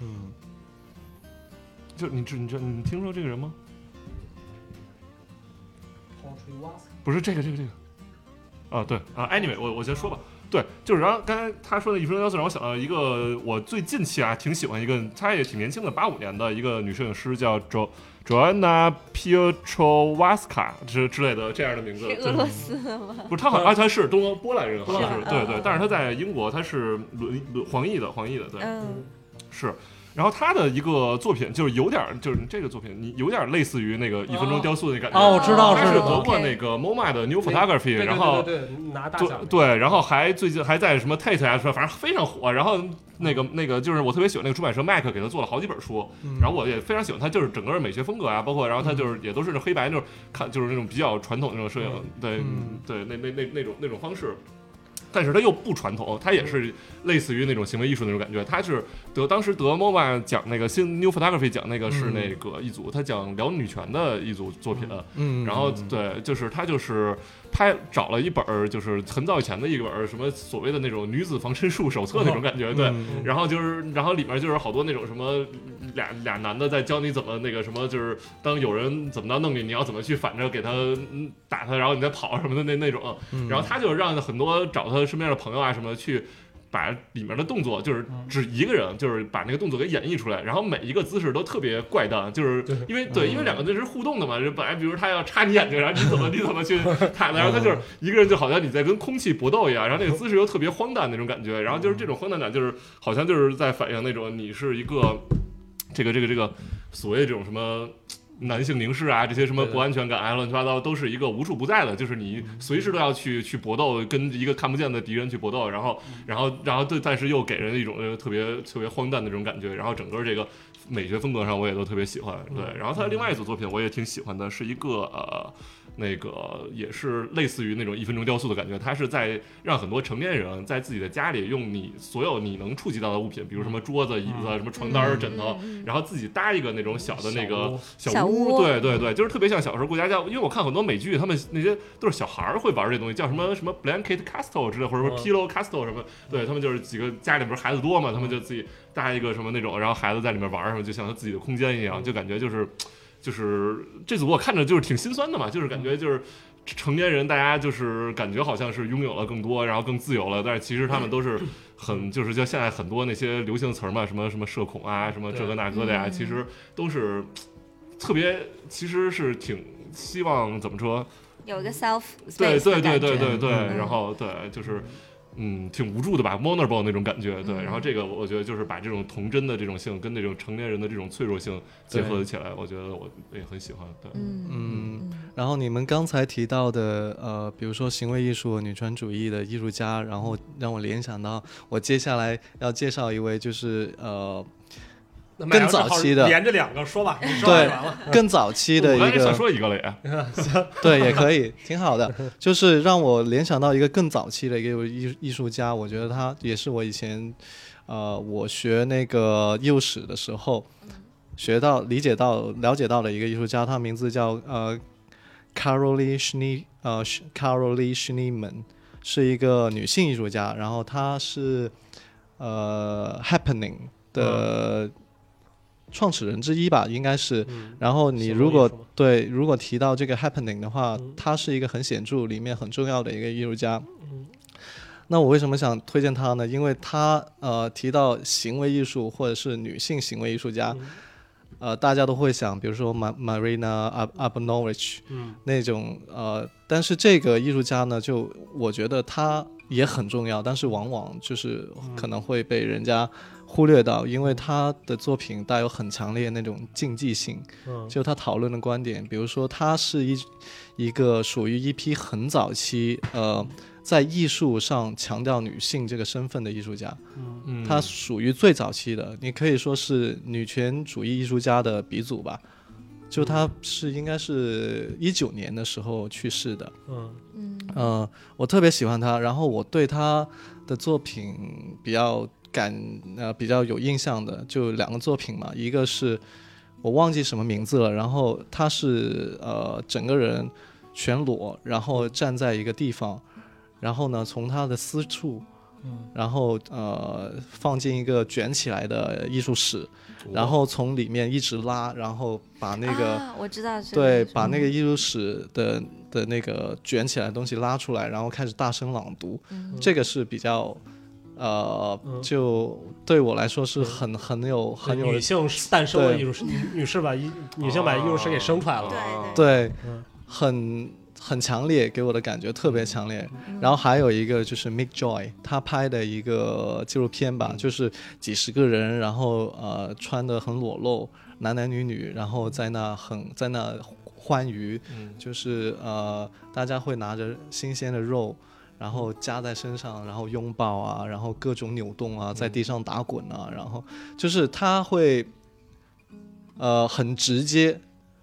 [SPEAKER 2] 就你听说这个人吗？不是这个。对啊 ，anyway， 我先说吧。对，就是然后刚才他说的1分钟雕塑让我想到一个我最近期挺喜欢一个，她也挺年轻的，85年的一个女摄影师叫Joanna Piotrowska 之类的这样的名字。
[SPEAKER 3] 是俄罗斯的吗？
[SPEAKER 2] 不是，她好像她是波兰人，好像是对，但是她在英国，她是黄裔的，对，是。然后他的一个作品就是有点，就是这个作品你有点类似于那个1分钟雕塑的感觉。
[SPEAKER 1] 我知道
[SPEAKER 2] 他是得过那个 MoMA 的 New Photography， 然后
[SPEAKER 1] 拿大奖。
[SPEAKER 2] 对，然后最近还在什么 Tate 啊，反正非常火。然后那个就是我特别喜欢那个出版社 Mac 给他做了好几本书，然后我也非常喜欢他，就是整个美学风格啊，包括然后他就是也都是黑白那种就是那种比较传统那种摄影，对，那种方式。 但是它又不传统，它也是类似于那种行为艺术那种感觉。它是当时得 MoMA 奖那个新 New Photography 奖那个是那个一组，他讲聊女权的一组作品。然后对，就是他找了一本就是很早以前的一本什么所谓的那种女子防身术手册那种感觉。对，然后里面就是好多那种什么俩男的在教你怎么那个什么，就是当有人怎么着弄你要怎么去反着给他打他，然后你再跑什么的那种。然后他就让很多找他身边的朋友啊什么的去把里面的动作，就是只一个人，就是把那个动作给演绎出来，然后每一个姿势都特别怪诞，就是因为两个人是互动的嘛，本来比如他要插你眼睛，然后你怎么去看的，然后他就是一个人就好像你在跟空气搏斗一样，然后那个姿势又特别荒诞那种感觉，然后就是这种荒诞感就是好像就是在反映那种你是一个这个所谓这种什么男性凝视啊，这些什么不安全感啊，乱七八糟都是一个无处不在的，就是你随时都要去搏斗，跟一个看不见的敌人去搏斗，然后对，但是又给人一种特别荒诞的这种感觉，然后整个这个美学风格上我也都特别喜欢。对，然后他另外一组作品我也挺喜欢的，是一个那个也是类似于那种1分钟雕塑的感觉，它是在让很多成年人在自己的家里用所有你能触及到的物品，比如什么桌子、椅子、什么床单、枕头，然后自己搭一个那种小的那个小屋。对对对，就是特别像小时候过家家，因为我看很多美剧，他们那些都是小孩会玩这东西，叫什么 blanket castle 之类，或者说 pillow castle 什么，对，他们就是几个家里边孩子多嘛，他们就自己搭一个什么那种，然后孩子在里面玩什么，就像他自己的空间一样，就感觉就是这组我看着就是挺心酸的嘛，就是感觉就是成年人大家就是感觉好像是拥有了更多，然后更自由了，但是其实他们都是就是像现在很多那些流行词嘛，什么社恐啊，什么这个那个的呀，其实都是特别，其实是挺希望怎么说，
[SPEAKER 3] 有一个 self
[SPEAKER 2] space 对，然后对就是挺无助的吧 vulnerable 那种感觉。对，然后这个我觉得就是把这种童真的这种性跟那种成年人的这种脆弱性结合起来，我觉得我也很喜欢。对，
[SPEAKER 4] 然后你们刚才提到的比如说行为艺术、女权主义的艺术家，然后让我联想到我接下来要介绍一位就是更早期的，
[SPEAKER 1] 连着两个说吧，
[SPEAKER 4] 对，更早期的一个，我
[SPEAKER 2] 想说一个了呀，
[SPEAKER 4] 对，也可以，挺好的。就是让我联想到一个更早期的一个艺术家，我觉得他也是我以前，我学那个艺术史的时候，了解到的一个艺术家，他名字叫Carolee Schneemann， 是一个女性艺术家，然后她是Happening 的创始人之一吧，应该是。然后你如果提到这个 Happening 的话，他是一个很显著里面很重要的一个艺术家。那我为什么想推荐他呢？因为他提到行为艺术或者是女性行为艺术家，大家都会想，比如说 Marina Abramović 那种但是这个艺术家呢，就我觉得他也很重要，但是往往就是可能会被人家忽略到，因为他的作品带有很强烈那种竞技性。就他讨论的观点，比如说他是一个属于一批很早期在艺术上强调女性这个身份的艺术家。他属于最早期的，你可以说是女权主义艺术家的鼻祖吧。就他应该是19年的时候去世的。我特别喜欢他，然后我对他的作品比较有印象的就2个作品嘛，一个是我忘记什么名字了，然后他是整个人全裸，然后站在一个地方，然后呢从他的私处然后放进一个卷起来的艺术室，然后从里面一直拉，然后把那个
[SPEAKER 3] 我知道
[SPEAKER 4] 对，把那个艺术史的那个卷起来的东西拉出来，然后开始大声朗读。这个是比较就对我来说是很有
[SPEAKER 1] 女性诞生的艺术史，女性把艺术史给生出来了。
[SPEAKER 4] 对，很强烈，给我的感觉特别强烈。然后还有一个就是 Mick Joy， 他拍的一个纪录片吧，就是几十个人，然后穿得很裸露，男女，然后在那欢愉，就是大家会拿着新鲜的肉，然后夹在身上，然后拥抱啊，然后各种扭动啊，在地上打滚啊，然后就是他会很直接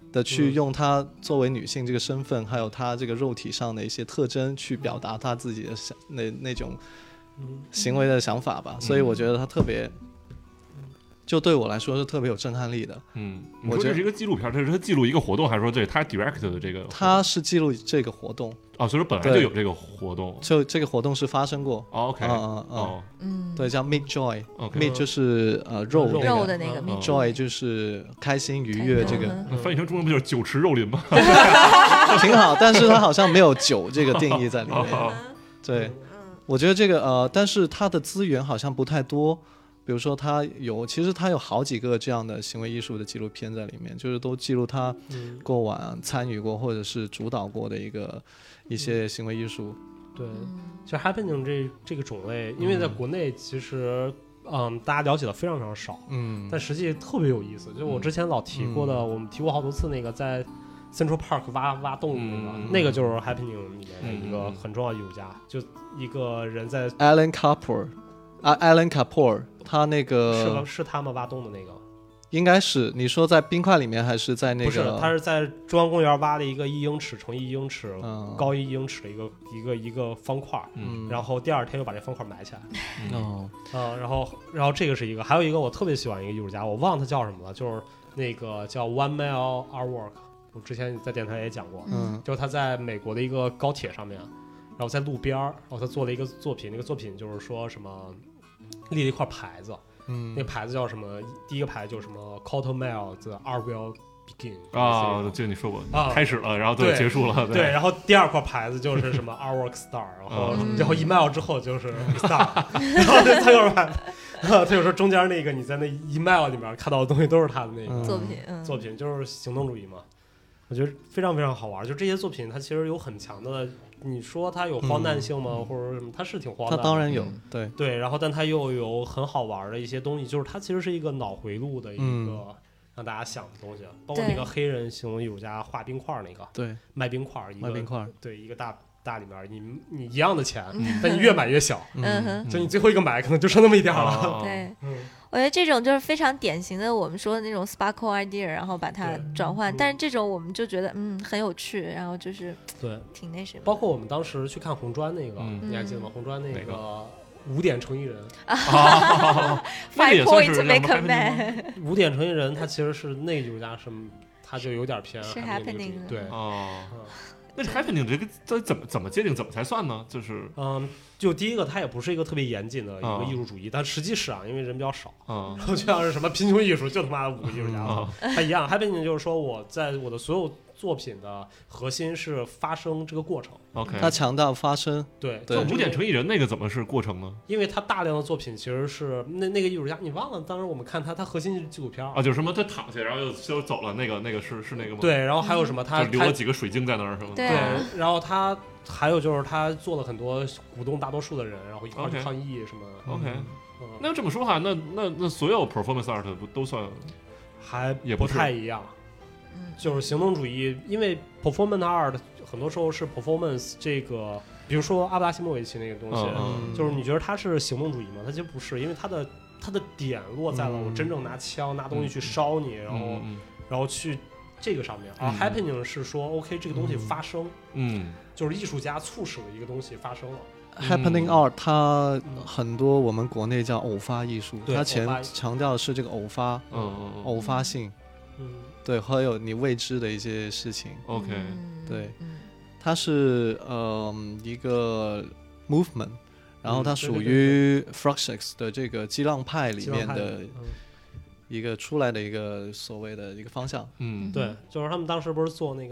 [SPEAKER 4] 的去用她作为女性这个身份，还有她这个肉体上的一些特征去表达她自己的那种行为的想法吧，所以我觉得她特别，就对我来说是特别有震撼力的。
[SPEAKER 2] 我觉得这是一个纪录片，这是他记录一个活动，还是说这他 direct 的这个？
[SPEAKER 4] 他是记录这个活动
[SPEAKER 2] 啊，所以说本来就有这个活动，
[SPEAKER 4] 就这个活动是发生过。
[SPEAKER 2] OK，
[SPEAKER 4] 对，叫 Meat Joy，Meat 就是
[SPEAKER 3] 肉的那个
[SPEAKER 4] ，Joy 就是开心愉悦这个。
[SPEAKER 2] 翻译成中文不就是酒池肉林吗？
[SPEAKER 4] 挺好，但是它好像没有酒这个定义在里面。对，我觉得这个但是它的资源好像不太多。比如说其实他有好几个这样的行为艺术的纪录片在里面，就是都记录他过往参与过或者是主导过的一些行为艺术。
[SPEAKER 1] 对，其实 happening 这个种类，因为在国内其实大家了解的非常非常少，但实际特别有意思。就我之前老提过的，我们提过好多次那个在 Central Park 挖洞那个就是 happening 里面的一个很重要的艺术家，就一个人在
[SPEAKER 4] Alan Kapoor，他那个
[SPEAKER 1] 是他们挖洞的那个，
[SPEAKER 4] 应该是你说在冰块里面还是在那个？
[SPEAKER 1] 不是，他是在中央公园挖了一个1英尺乘1英尺、高1英尺的一个方块，然后第二天又把这方块埋起来。然后这个是一个，还有一个我特别喜欢一个艺术家，我忘了他叫什么了，就是那个叫 One Mile Artwork， 我之前在电台也讲过，就是他在美国的一个高铁上面，然后在路边，然后他做了一个作品，那个作品就是说什么立了一块牌子，那个牌子叫什么？第一个牌就是什么 Quarter Mile the Art will begin
[SPEAKER 2] 啊，这个你说过开始了，然后就结束了。
[SPEAKER 1] 对，然后第二块牌子就是什么 Artwork Star， 然后1 mile 之后就是 Star， 然后这3块牌子，他就说中间那个你在那1 mile 里面看到的东西都是他的那个作品，就是行动主义嘛。我觉得非常非常好玩，就这些作品它其实有很强的，你说它有荒诞性吗？或者什么？它是挺荒诞的，
[SPEAKER 4] 它当然有，
[SPEAKER 1] 对，然后但它又有很好玩的一些东西，就是它其实是一个脑回路的一个让大家想的东西，包括那个黑人行为艺术家画冰块那个，
[SPEAKER 4] 对，
[SPEAKER 1] 卖冰块，对，一个大里面你一样的钱，但你越买越小，就你最后一个买可能就剩那么一点了，
[SPEAKER 3] 对。我觉得这种就是非常典型的我们说的那种 sparkle idea， 然后把它转换，但是这种我们就觉得很有趣，然后就是
[SPEAKER 1] 对
[SPEAKER 3] 挺那什么。
[SPEAKER 1] 包括我们当时去看红砖那个，你还记得吗？红砖那个5点乘1人
[SPEAKER 3] ，5 point to make a man。
[SPEAKER 1] 5点乘1人，他其实是那个艺术家他就有点偏
[SPEAKER 3] 是 happening 的，
[SPEAKER 1] 对
[SPEAKER 2] 那是 happening 这个怎么界定怎么才算呢？就是
[SPEAKER 1] 就第一个，它也不是一个特别严谨的一个艺术主义，但实际是因为人比较少，然后就像是什么贫穷艺术，就他妈的5个艺术家，它一样。happening 就是说我在我的所有作品的核心是发生这个过程。
[SPEAKER 2] OK，
[SPEAKER 4] 他强调发生。
[SPEAKER 1] 对，
[SPEAKER 2] 就5点乘1人那个怎么是过程呢？
[SPEAKER 1] 因为他大量的作品其实是那个艺术家，你忘了当时我们看他核心是纪录片
[SPEAKER 2] 就是什么他躺下然后又走了，那个是那个吗？
[SPEAKER 1] 对，然后还有什么他
[SPEAKER 2] 留了几个水晶在那儿是吗？
[SPEAKER 3] 对，
[SPEAKER 1] 然后他还有就是他做了很多鼓动大多数的人，然后一块去抗议什么。
[SPEAKER 2] OK， 那这么说的话，那所有 performance art 不都算？
[SPEAKER 1] 还不太一样。就是行动主义，因为 performance art 很多时候是 performance 这个，比如说阿布拉西莫维奇那个东西，就是你觉得它是行动主义吗？它其实不是，因为它的点落在了我真正拿枪拿东西去烧你，然后去这个上面。而 happening 是说 OK 这个东西发生，就是艺术家促使了一个东西发生了。
[SPEAKER 4] Happening art 它很多我们国内叫偶发艺术，它强调的是这个偶发，偶发性。对，还有你未知的一些事情。
[SPEAKER 2] OK，
[SPEAKER 4] 对，它是一个 movement， 然后它属于 Fluxus 的这个激浪派里面的一个出来的一个所谓的一个方向。
[SPEAKER 1] 对，就是他们当时不是做那个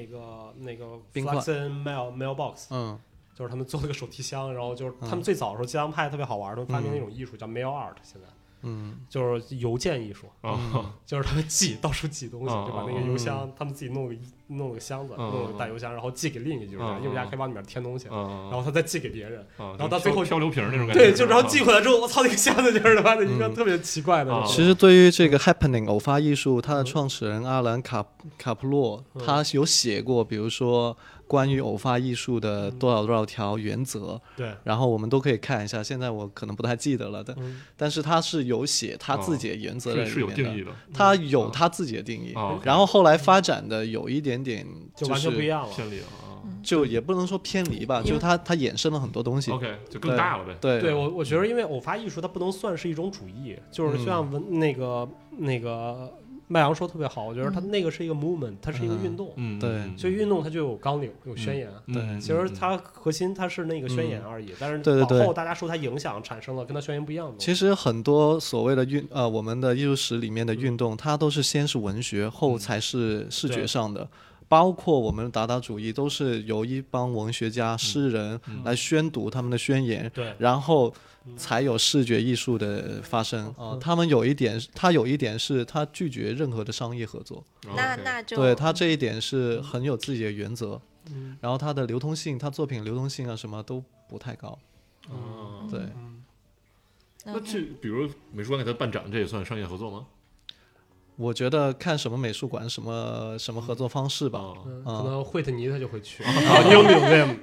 [SPEAKER 1] Fluxus mailbox， 就是他们做了个手提箱，然后就是他们最早的时候激浪派特别好玩，他们发明一种艺术叫 mail art， 现在。就是邮件艺术，就是他们到处寄东西，就把那个邮箱，他们自己弄了个箱子，弄了个大邮箱，然后寄给另一个艺术家，艺术家可以往里面添东西，然后他再寄给别人，然后到最后
[SPEAKER 2] 漂流瓶那种感觉。
[SPEAKER 1] 对，就然后寄回来之后，我操，那个箱子就是他妈的一个特别奇怪的。
[SPEAKER 4] 其实对于这个 happening 偶发艺术，它的创始人阿兰卡普洛，他有写过，比如说关于偶发艺术的多少条原则，
[SPEAKER 1] 对，
[SPEAKER 4] 然后我们都可以看一下。现在我可能不太记得了的，但是他是有写他自己的原则在里面的，
[SPEAKER 2] 是有定义的，
[SPEAKER 4] 他有他自己的定义，然后后来发展的有一点点
[SPEAKER 1] 就完全不一样了，
[SPEAKER 2] 偏离了
[SPEAKER 4] 就也不能说偏离吧，就是他衍生了很多东西。
[SPEAKER 2] OK， 就更大了呗。
[SPEAKER 4] 对，
[SPEAKER 1] 我觉得因为偶发艺术它不能算是一种主义，就是像那个麦阳说特别好，我觉得它那个是一个 movement， 它是一个运动，
[SPEAKER 4] 对，
[SPEAKER 1] 所以运动它就有纲领，有宣言，
[SPEAKER 4] 对，
[SPEAKER 1] 其实它核心它是那个宣言而已，但是往后大家受它影响，产生了跟它宣言不一样的东西。
[SPEAKER 4] 其实很多所谓的我们的艺术史里面的运动，它都是先是文学，后才是视觉上的。包括我们的达达主义都是由一帮文学家、诗人来宣读他们的宣言，然后才有视觉艺术的发生。他有一点是他拒绝任何的商业合作，
[SPEAKER 3] 那就
[SPEAKER 4] 对他这一点是很有自己的原则。然后他的流通性，他作品流通性啊什么都不太高。对。
[SPEAKER 2] 那这比如美术馆给他办展，这也算商业合作吗？
[SPEAKER 4] 我觉得看什么美术馆什么合作方式吧，
[SPEAKER 1] 可能惠特尼他就会去，英语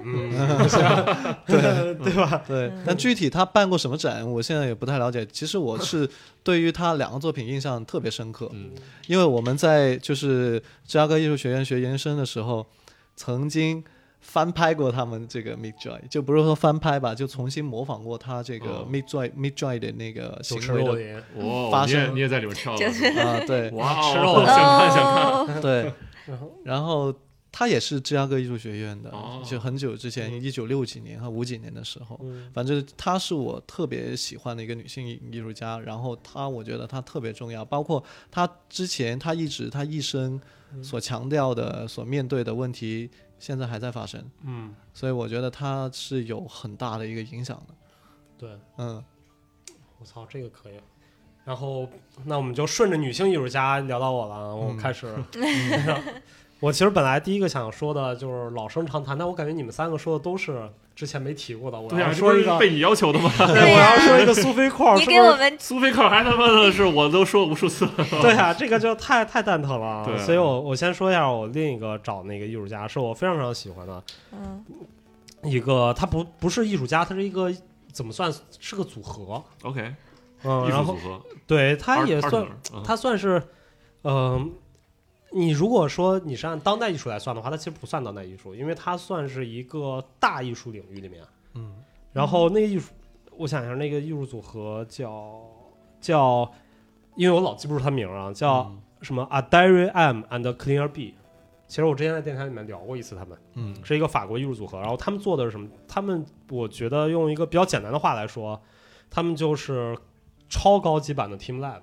[SPEAKER 1] 对吧？
[SPEAKER 4] 对，但具体他办过什么展，我现在也不太了解。其实我是对于他2个作品印象特别深刻，因为我们在就是芝加哥艺术学院学研究生的时候，曾经翻拍过他们这个 Midjoy， 就不是说翻拍吧，就重新模仿过他这个 Midjoy 的那个行为的发生。
[SPEAKER 2] 你也在里面跳了
[SPEAKER 4] 啊？对，
[SPEAKER 2] 哇，吃肉想看。
[SPEAKER 4] 对，然后他也是芝加哥艺术学院的，就很久之前，1960几年和50几年的时候，反正他是我特别喜欢的一个女性艺术家。然后我觉得她特别重要，包括她之前她一生所强调的、所面对的问题。现在还在发生，所以我觉得它是有很大的一个影响的。
[SPEAKER 1] 对，我操，这个可以。然后，那我们就顺着女性艺术家聊到我了，我开始。我其实本来第一个想说的就是老生常谈，但我感觉你们3个说的都是之前没提过的。我要说一个
[SPEAKER 2] 被你要求的吗？
[SPEAKER 1] 对，我要说一个苏菲扣。
[SPEAKER 3] 你给我们
[SPEAKER 2] 苏菲扣还他妈的是我都说无数次了。
[SPEAKER 1] 对啊，这个就太蛋疼了。所以我先说一下我另一个找那个艺术家，是我非常非常喜欢的。一个他不是艺术家，他是一个怎么算是个组合。
[SPEAKER 2] OK，
[SPEAKER 1] 艺
[SPEAKER 2] 术组合。
[SPEAKER 1] 对，他也算，他算是你如果说你是按当代艺术来算的话，它其实不算当代艺术，因为它算是一个大艺术领域里面。然后那个艺术，我想一下，那个艺术组合叫，因为我老记不住他名啊，叫什么 Adire M and Clear B。其实我之前在电台里面聊过一次他们，是一个法国艺术组合。然后他们做的是什么？他们我觉得用一个比较简单的话来说，他们就是超高级版的 TeamLab。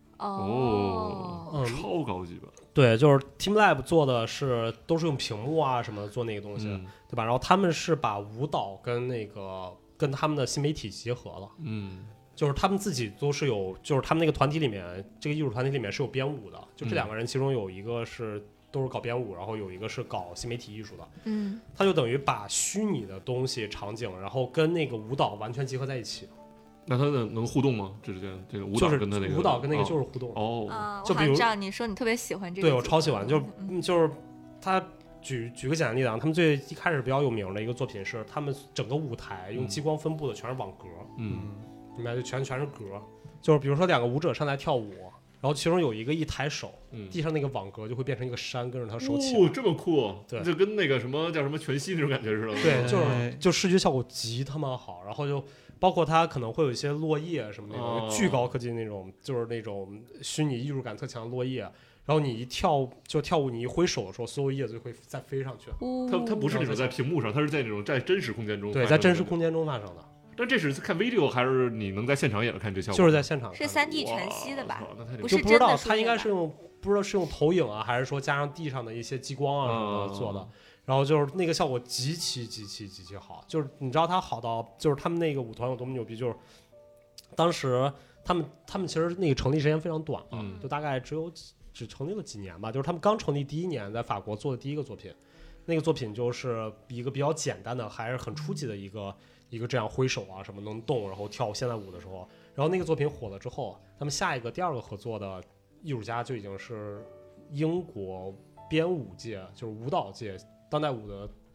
[SPEAKER 2] 超高级版。
[SPEAKER 1] 对，就是 TeamLab 做的都是用屏幕啊什么做那个东西，对吧？然后他们是把舞蹈跟他们的新媒体结合了，就是他们自己都是有，就是他们那个团体里面，这个艺术团体里面是有编舞的，就这2个人其中有一个都是搞编舞，然后有一个是搞新媒体艺术的，他就等于把虚拟的东西场景，然后跟那个舞蹈完全结合在一起。
[SPEAKER 2] 那他能互动吗？这之间这个舞蹈跟他那个
[SPEAKER 1] 舞蹈跟那个就是互动
[SPEAKER 3] 就比如这样，你说你特别喜欢这个，
[SPEAKER 1] 对我超喜欢，就是他举个简单例子啊，他们最一开始比较有名的一个作品是他们整个舞台用激光分布的全是网格，里面就全是格，就是比如说2个舞者上来跳舞，然后其中有一个一抬手，地上那个网格就会变成一个山，跟着他手起来。
[SPEAKER 2] 这么酷！
[SPEAKER 1] 对，
[SPEAKER 2] 就跟那个什么叫什么全息那种感觉似的。
[SPEAKER 1] 对，就视觉效果极他妈好，然后就包括它可能会有一些落叶什么那种巨高科技那种，就是那种虚拟艺术感特强的落叶。然后你一跳舞，你一挥手的时候，所有叶子就会再飞上去。
[SPEAKER 2] 它不是那种在屏幕上，它是在那种在真实空间中。
[SPEAKER 1] 对，在真实空间中发生的。
[SPEAKER 2] 但这是看 video 还是你能在现场也能看这效果？
[SPEAKER 1] 就是在现场
[SPEAKER 3] 看。是3D 全息的吧？
[SPEAKER 1] 不是真的。就不知道它应该是不知道是用投影啊，还是说加上地上的一些激光啊什么的做的。然后就是那个效果极其好，就是你知道它好到就是他们那个舞团有多么牛逼，就是当时他们其实那个成立时间非常短嘛，就大概只成立了几年吧，就是他们刚成立第1年在法国做的第一个作品，那个作品就是一个比较简单的，还是很初级的一个这样挥手啊什么能动，然后跳现代舞的时候，然后那个作品火了之后，他们下一个第2个合作的艺术家就已经是英国编舞界，就是舞蹈界当代舞的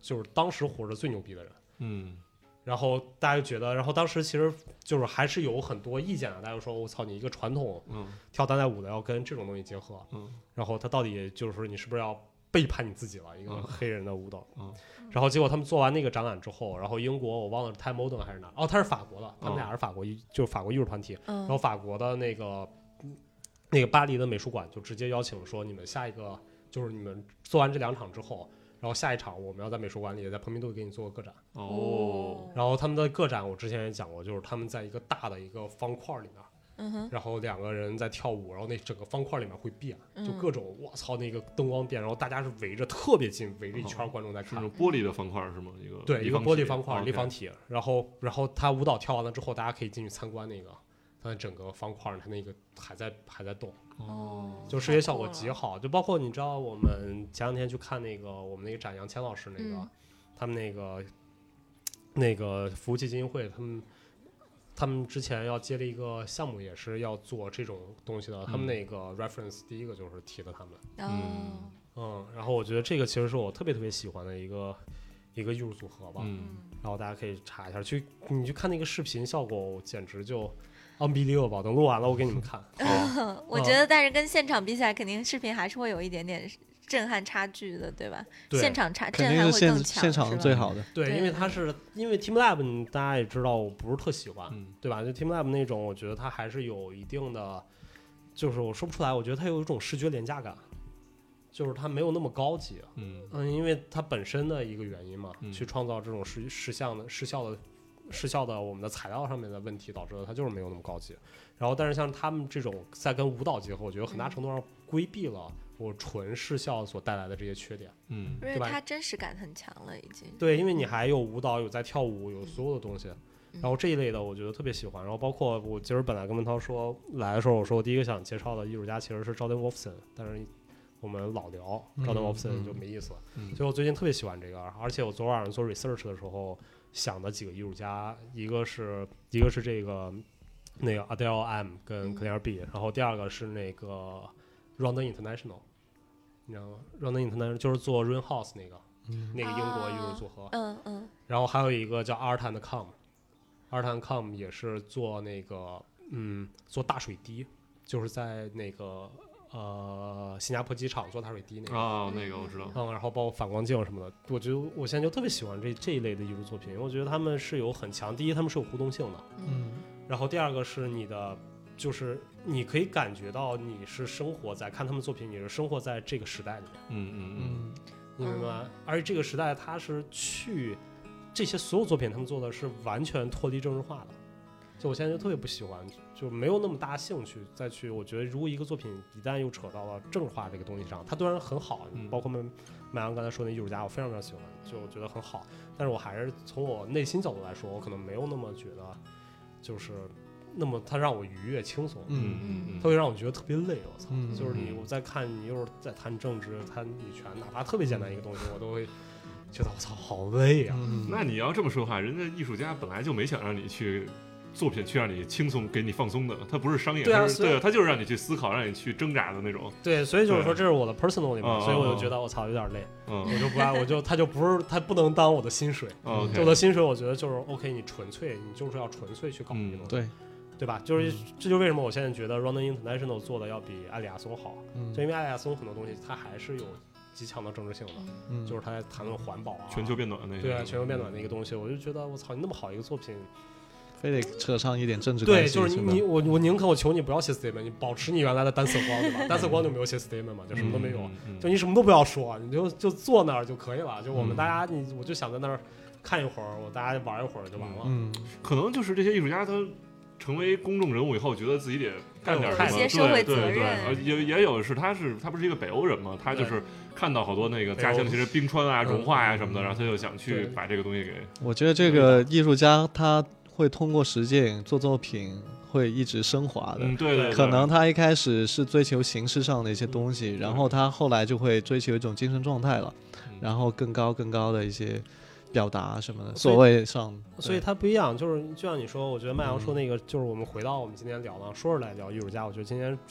[SPEAKER 1] 就是当时活着最牛逼的人。然后大家就觉得，然后当时其实就是还是有很多意见的，大家就说我操，你一个传统跳当代舞的要跟这种东西结合，然后他到底就是说你是不是要背叛你自己了，一个黑人的舞蹈。然后结果他们做完那个展览之后，然后英国我忘了 Time Modern 还是哪，他是法国的，他们俩是法国就是法国艺术团体，然后法国的那个巴黎的美术馆就直接邀请说，你们下一个就是你们做完这2场之后，然后下一场我们要在美术馆里在蓬皮杜给你做个个展。然后他们的个展我之前也讲过，就是他们在一个大的一个方块里面，然后2个人在跳舞，然后那整个方块里面会变，就各种我操那个灯光变，然后大家是围着特别近，围着一圈观众在看。
[SPEAKER 2] 是那种玻璃的方块是吗？
[SPEAKER 1] 对，一个玻璃方块立方体，然后他舞蹈跳完了之后，大家可以进去参观那个，它整个方块它那个还在动。就视觉效果极好，就包括你知道我们前2天去看那个我们那个展杨谦老师那个，他们那个服务器基金会，他们之前要接了一个项目，也是要做这种东西的。他们那个 reference 第一个就是提的他们。然后我觉得这个其实是我特别特别喜欢的一个艺术组合吧。然后大家可以查一下，你去看那个视频效果，简直就unbelievable。等录完了我给你们看。
[SPEAKER 3] 我觉得但是跟现场比起来，肯定视频还是会有一点点震撼差距的，对吧？
[SPEAKER 1] 对，
[SPEAKER 3] 现场震撼会更强，
[SPEAKER 4] 现场最好的。
[SPEAKER 1] 对，因为 TeamLab 大家也知道我不是特喜欢，对吧？就 TeamLab 那种，我觉得它还是有一定的，就是我说不出来，我觉得它有一种视觉廉价感，就是它没有那么高级。因为它本身的一个原因嘛，去创造这种视效的我们的材料上面的问题，导致了它就是没有那么高级。然后但是像他们这种在跟舞蹈结合，我觉得很大程度上规避了我纯视效所带来的这些缺点。
[SPEAKER 3] 因为它真实感很强了已经。
[SPEAKER 1] 对，因为你还有舞蹈，有在跳舞，有所有的东西。然后这一类的我觉得特别喜欢。然后包括我今儿本来跟文涛说来的时候，我说我第一个想介绍的艺术家其实是 Jordan Wolfson， 但是我们老聊 Jordan Wolfson 就没意思了。所以我最近特别喜欢这个，而且我昨晚上做 research 的时候想的几个艺术家，一个是这个那个 Adele M 跟 Claire B， 然后第二个是那个 Rondon International， 你知道吗？ Rondon International 就是做 Rain House 那个英国艺术组合。然后还有一个叫 Art and Com，Art and Com 也是做那个做大水滴，就是在那个新加坡机场做大水滴那个。
[SPEAKER 2] 那个我知道。
[SPEAKER 1] 然后包括反光镜什么的，我觉得我现在就特别喜欢这一类的艺术作品，因为我觉得他们是有很强，第一他们是有互动性的，然后第二个是就是你可以感觉到你是生活在看他们作品，你是生活在这个时代里面。你明白吗？而且这个时代它是这些所有作品他们做的是完全脱离政治化的，就我现在就特别不喜欢，就没有那么大兴趣再去。我觉得如果一个作品一旦又扯到了政治化这个东西上，它当然很好，包括麦阳刚才说的艺术家我非常非常喜欢，就我觉得很好，但是我还是从我内心角度来说，我可能没有那么觉得就是那么它让我愉悦轻松。它会让我觉得特别累。我操，就是我在看你又是在谈政治谈女权，哪怕特别简单一个东西我都会觉得我操好累啊。
[SPEAKER 2] 那你要这么说的话，人家艺术家本来就没想让你去作品去让你轻松给你放松的，它不是商业。对啊，它就是让你去思考，让你去挣扎的那种。
[SPEAKER 1] 对，所以就是说这是我的 personal 里面，所以我就觉得我操有点累。我就不爱，它不能当我的薪水。我的薪水我觉得就是 OK， 你就是要纯粹去搞这个东西。对吧？这就为什么我现在觉得 Rondon International 做的要比艾利亚松好，就因为艾利亚松很多东西它还是有极强的政治性的，就是他在谈论环保啊、
[SPEAKER 2] 全球变暖那些。
[SPEAKER 1] 对啊，全球变暖的一个东西，我就觉得我操，你那么好一个作品，
[SPEAKER 4] 非得扯上一点政治关系。
[SPEAKER 1] 对，就是我宁可我求你不要写 statement， 你保持你原来的单色光，对吧？单色光就没有写 statement 嘛，就什么都没有，就你什么都不要说，你就坐那儿就可以了。就我们大家，我就想在那儿看一会儿，大家玩一会儿就完了。
[SPEAKER 2] 可能就是这些艺术家他成为公众人物以后，觉得自己得干点什么，
[SPEAKER 3] 一些社会责任。
[SPEAKER 2] 也有他不是一个北欧人嘛，他就是看到好多那个家乡其实冰川啊、融化呀什么的，然后他就想去把这个东西给。
[SPEAKER 4] 我觉得这个艺术家他会通过实践做作品，会一直升华的。
[SPEAKER 2] 对，
[SPEAKER 4] 可能他一开始是追求形式上的一些东西，然后他后来就会追求一种精神状态了，然后更高的一些表达什么的，所谓上，
[SPEAKER 1] 所以它不一样，就像你说，我觉得麦阳说那个，就是我们回到我们今天聊的，说是来聊艺术家，我觉得今天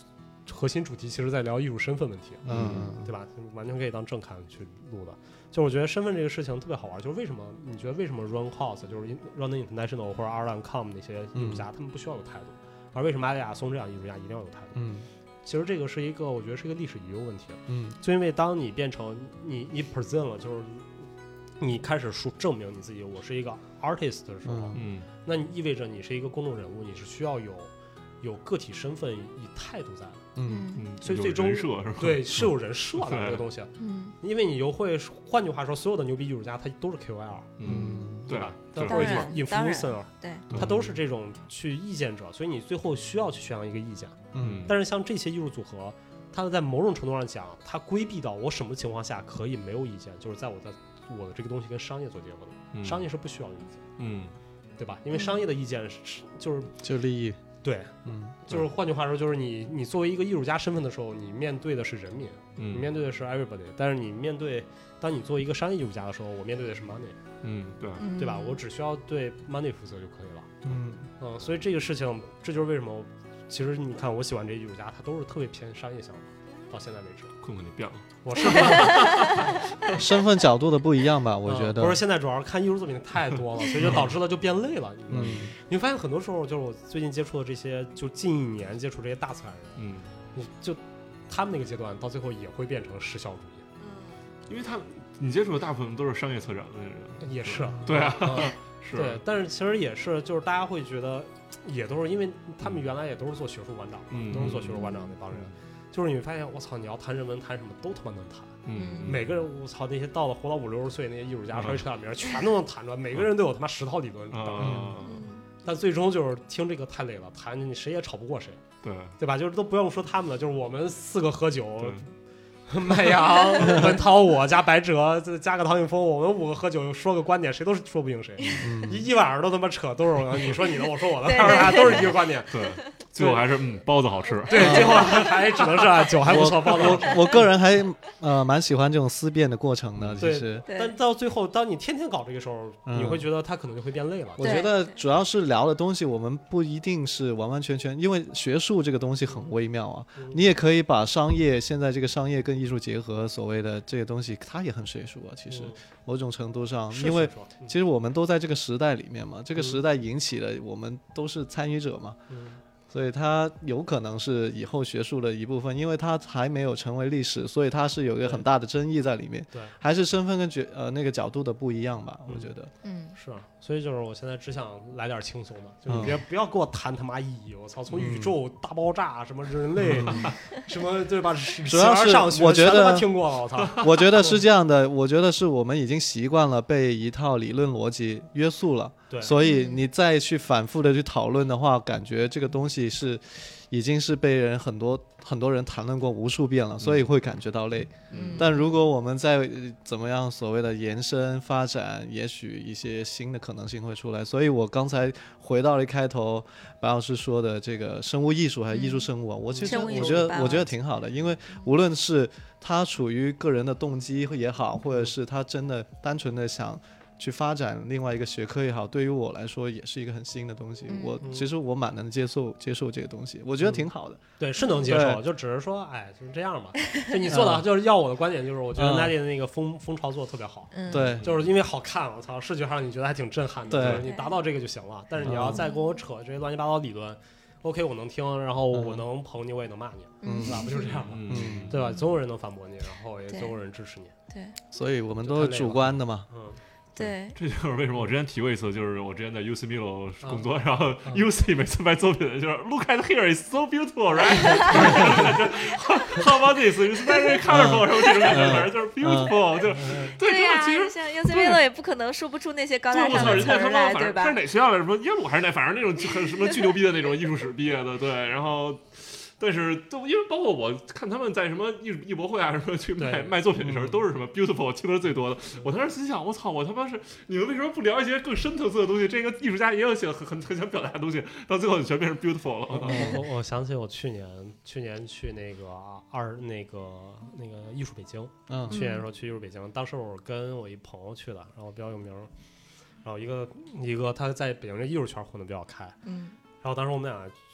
[SPEAKER 1] 核心主题其实在聊艺术身份问题，对吧？完全可以当正刊去录的。就我觉得身份这个事情特别好玩，就是为什么你觉得为什么 Run Cos 就是 Run International 或者 Art.com 那些艺术家，他们不需要有态度，而为什么艾利亚松这样艺术家一定要有态度？其实这个是一个，我觉得是一个历史遗留问题。就因为当你变成你 present 了，就是你开始证明你自己，我是一个 artist 的时候，那你意味着你是一个公众人物，你是需要有个体身份以态度在的。所以最终对是有人设的这个东西。因为你又会，换句话说，所有的牛逼艺术家他都是 KOL，对吧？他都是 influencer，
[SPEAKER 3] 对，
[SPEAKER 1] 他都是这种去意见者，所以你最后需要去宣扬一个意见。但是像这些艺术组合，它在某种程度上讲，它规避到我什么情况下可以没有意见，就是在我的这个东西跟商业做结合的，商业是不需要意见，对吧？因为商业的意见
[SPEAKER 4] 就利益。
[SPEAKER 1] 对，就是换句话说，就是你作为一个艺术家身份的时候，你面对的是人民，你面对的是 everybody， 但是当你作为一个商业艺术家的时候，我面对的是 money，对吧？我只需要对 money 负责就可以了，所以这个事情，这就是为什么，其实你看我喜欢这些艺术家，他都是特别偏商业项目，到现在为止。
[SPEAKER 2] 困困你变了，
[SPEAKER 1] 我是
[SPEAKER 4] 身份角度的不一样吧，我觉得。
[SPEAKER 1] 不是，现在主要是看艺术作品太多了，所以就导致了就变累了。你发现很多时候，就是我最近接触的这些，就近1年接触这些大策展人，就他们那个阶段到最后也会变成时效主义，
[SPEAKER 2] 因为你接触的大部分都是商业策展的人，
[SPEAKER 1] 也是，
[SPEAKER 2] 对啊，是，
[SPEAKER 1] 对，但是其实也是，就是大家会觉得，也都是因为他们原来也都是做学术馆长，都是做学术馆长那帮人。就是你会发现，我操，你要谈人文谈什么都他妈能谈，每个人我操那些到了活到50-60岁那些艺术家，稍微扯点名全都能谈出来，每个人都有他妈10套理论，但最终就是听这个太累了，谈你谁也吵不过谁，对吧？就是都不用说他们了，就是我们4个喝酒，麦阳、文涛、我加白哲，加个唐颖峰，我们5个喝酒说个观点，谁都是说不赢谁，一晚上都他妈扯，都是你说你的，我说我的，都是一个观点，
[SPEAKER 2] 对。最后还是包子好吃，
[SPEAKER 1] 对，最后还只能是酒还不错，包子好吃。
[SPEAKER 4] 我个人还蛮喜欢这种思辨的过程的，其实。
[SPEAKER 1] 但到最后，当你天天搞这个时候，你会觉得他可能就会变累了。
[SPEAKER 4] 我觉得主要是聊的东西，我们不一定是完完全全，因为学术这个东西很微妙啊。你也可以把商业现在这个商业跟艺术结合，所谓的这些东西，它也很学术啊。其实某种程度上，因为其实我们都在这个时代里面嘛，这个时代引起了我们都是参与者嘛。所以它有可能是以后学术的一部分，因为它还没有成为历史，所以它是有一个很大的争议在里面。
[SPEAKER 1] 对，
[SPEAKER 4] 还是身份跟那个角度的不一样吧，我觉得。
[SPEAKER 1] 是，所以就是我现在只想来点轻松的，就是不要给我谈他妈意义，我操，从宇宙大爆炸什么人类什么对吧？
[SPEAKER 4] 主要是我觉得
[SPEAKER 1] 听过了，我操，
[SPEAKER 4] 我觉得是这样的，我觉得是我们已经习惯了被一套理论逻辑约束了。所以你再去反复的去讨论的话，感觉这个东西已经是被很多人谈论过无数遍了，所以会感觉到累。但如果我们再怎么样所谓的延伸发展，也许一些新的可能性会出来。所以我刚才回到了一开头白老师说的这个生物艺术还是艺术生物啊，我其实我觉得挺好的，因为无论是他处于个人的动机也好，或者是他真的单纯的想去发展另外一个学科也好，对于我来说也是一个很新的东西。其实我蛮能接受这个东西，我觉得挺好的。
[SPEAKER 1] 对，是能接受，就只是说，就是这样嘛。就你做的，就是要我的观点，就是我觉得 Nadia 的那个蜂巢做的特别好。
[SPEAKER 4] 对，
[SPEAKER 1] 就是因为好看，我操，视觉上你觉得还挺震撼的，就是你达到这个就行了。但是你要再跟我扯这些乱七八糟理论，OK， 我能听，然后我能捧你，我也能骂你，对吧？不就这样吗？对吧？总有人能反驳你，然后也总有人支持你。
[SPEAKER 3] 对，
[SPEAKER 4] 所以我们都是主观的嘛。
[SPEAKER 3] 对，
[SPEAKER 2] 这就是为什么我之前提过一次，就是我之前在 UC Milo 工作，然后 UC 每次卖作品的就是 Look at here, it's so beautiful, right? How about this? It's very colorful， 什么这种感觉，反正就是 beautiful， 就
[SPEAKER 3] 对呀。其实像 UC Milo 也不可能说不出那些高大上的词儿来，对吧？
[SPEAKER 2] 他是哪学校来？什么耶鲁还是哪？反正那种什么巨牛逼的那种艺术史毕业的，对，然后。但是都因为包括我看他们在什么艺博会啊什么去卖作品的时候，都是什么 beautiful 听的最多的。我当时心想，我操，我他妈是你们为什么不聊一些更深层次的东西？这个艺术家也有些很想表达的东西，到最后全变成 beautiful 了。
[SPEAKER 1] 我想起我去年去那个艺术北京，去年说去艺术北京，当时我跟我一朋友去的，然后比较有名，然后一个他在北京这艺术圈混得比较开，然后当时我们俩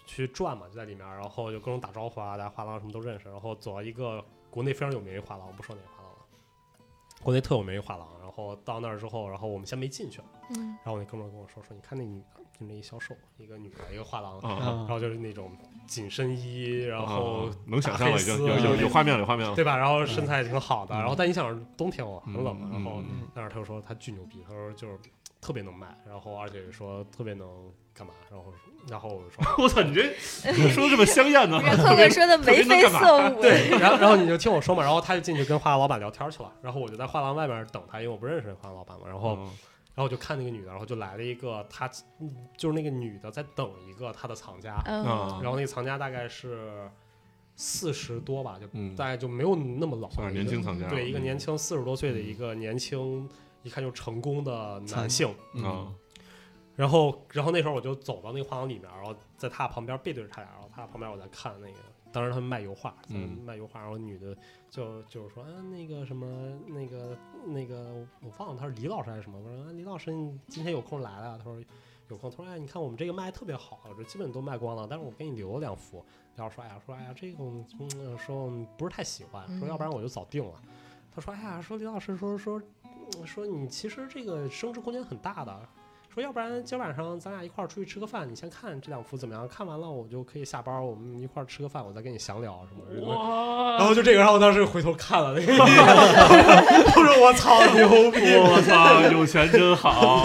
[SPEAKER 1] 去转嘛，就在里面，然后就各种打招呼啊，大家画廊什么都认识，然后走到一个国内非常有名的画廊，我不说哪个画廊了，国内特有名的画廊，然后到那儿之后，然后我们先没进去，然后我那哥们儿跟我说你看那女的，就那一销售，一个女的，一个画廊，然后就是那种紧身衣，然后
[SPEAKER 2] 能想象了，已经有画面了，有画面了，
[SPEAKER 1] 对吧？然后身材也挺好的，然后但你想冬天嘛，很冷嘛，然后但是他就说他巨牛逼，他说就是特别能卖，然后而且说特别能干嘛，然后我说
[SPEAKER 2] 我操，你这说这么香艳呢？
[SPEAKER 3] 特别说的眉飞色舞。
[SPEAKER 1] 对，然后你就听我说嘛，然后他就进去跟画廊老板聊天去了，然后我就在画廊外面等他，因为我不认识画廊老板嘛，然后我就看那个女的，然后就来了一个她就是那个女的在等一个她的藏家，然后那个藏家大概是40多吧，就大概就没有那么老，
[SPEAKER 2] 算是年轻藏家，
[SPEAKER 1] 对，一个年轻40多岁的一个年轻一看就成功的男性然后那时候我就走到那个画廊里面，然后在他旁边背对着他俩，然后他旁边我在看那个，当时他们卖油画，卖油画，然后女的就是说那个什么那个我忘了他是李老师还是什么，我说李老师你今天有空来了，他说有空，他说你看我们这个卖特别好，这基本都卖光了，但是我给你留了2幅，然后说这个说我们不是太喜欢，说要不然我就早定了，他说说李老师说你其实这个升值空间很大的。说要不然今晚上咱俩一块儿出去吃个饭，你先看这2幅怎么样？看完了我就可以下班，我们一块儿吃个饭，我再跟你详聊什么。然后就这个，然后我当时回头看了那个，我说我操牛逼！
[SPEAKER 2] 我操有钱真好！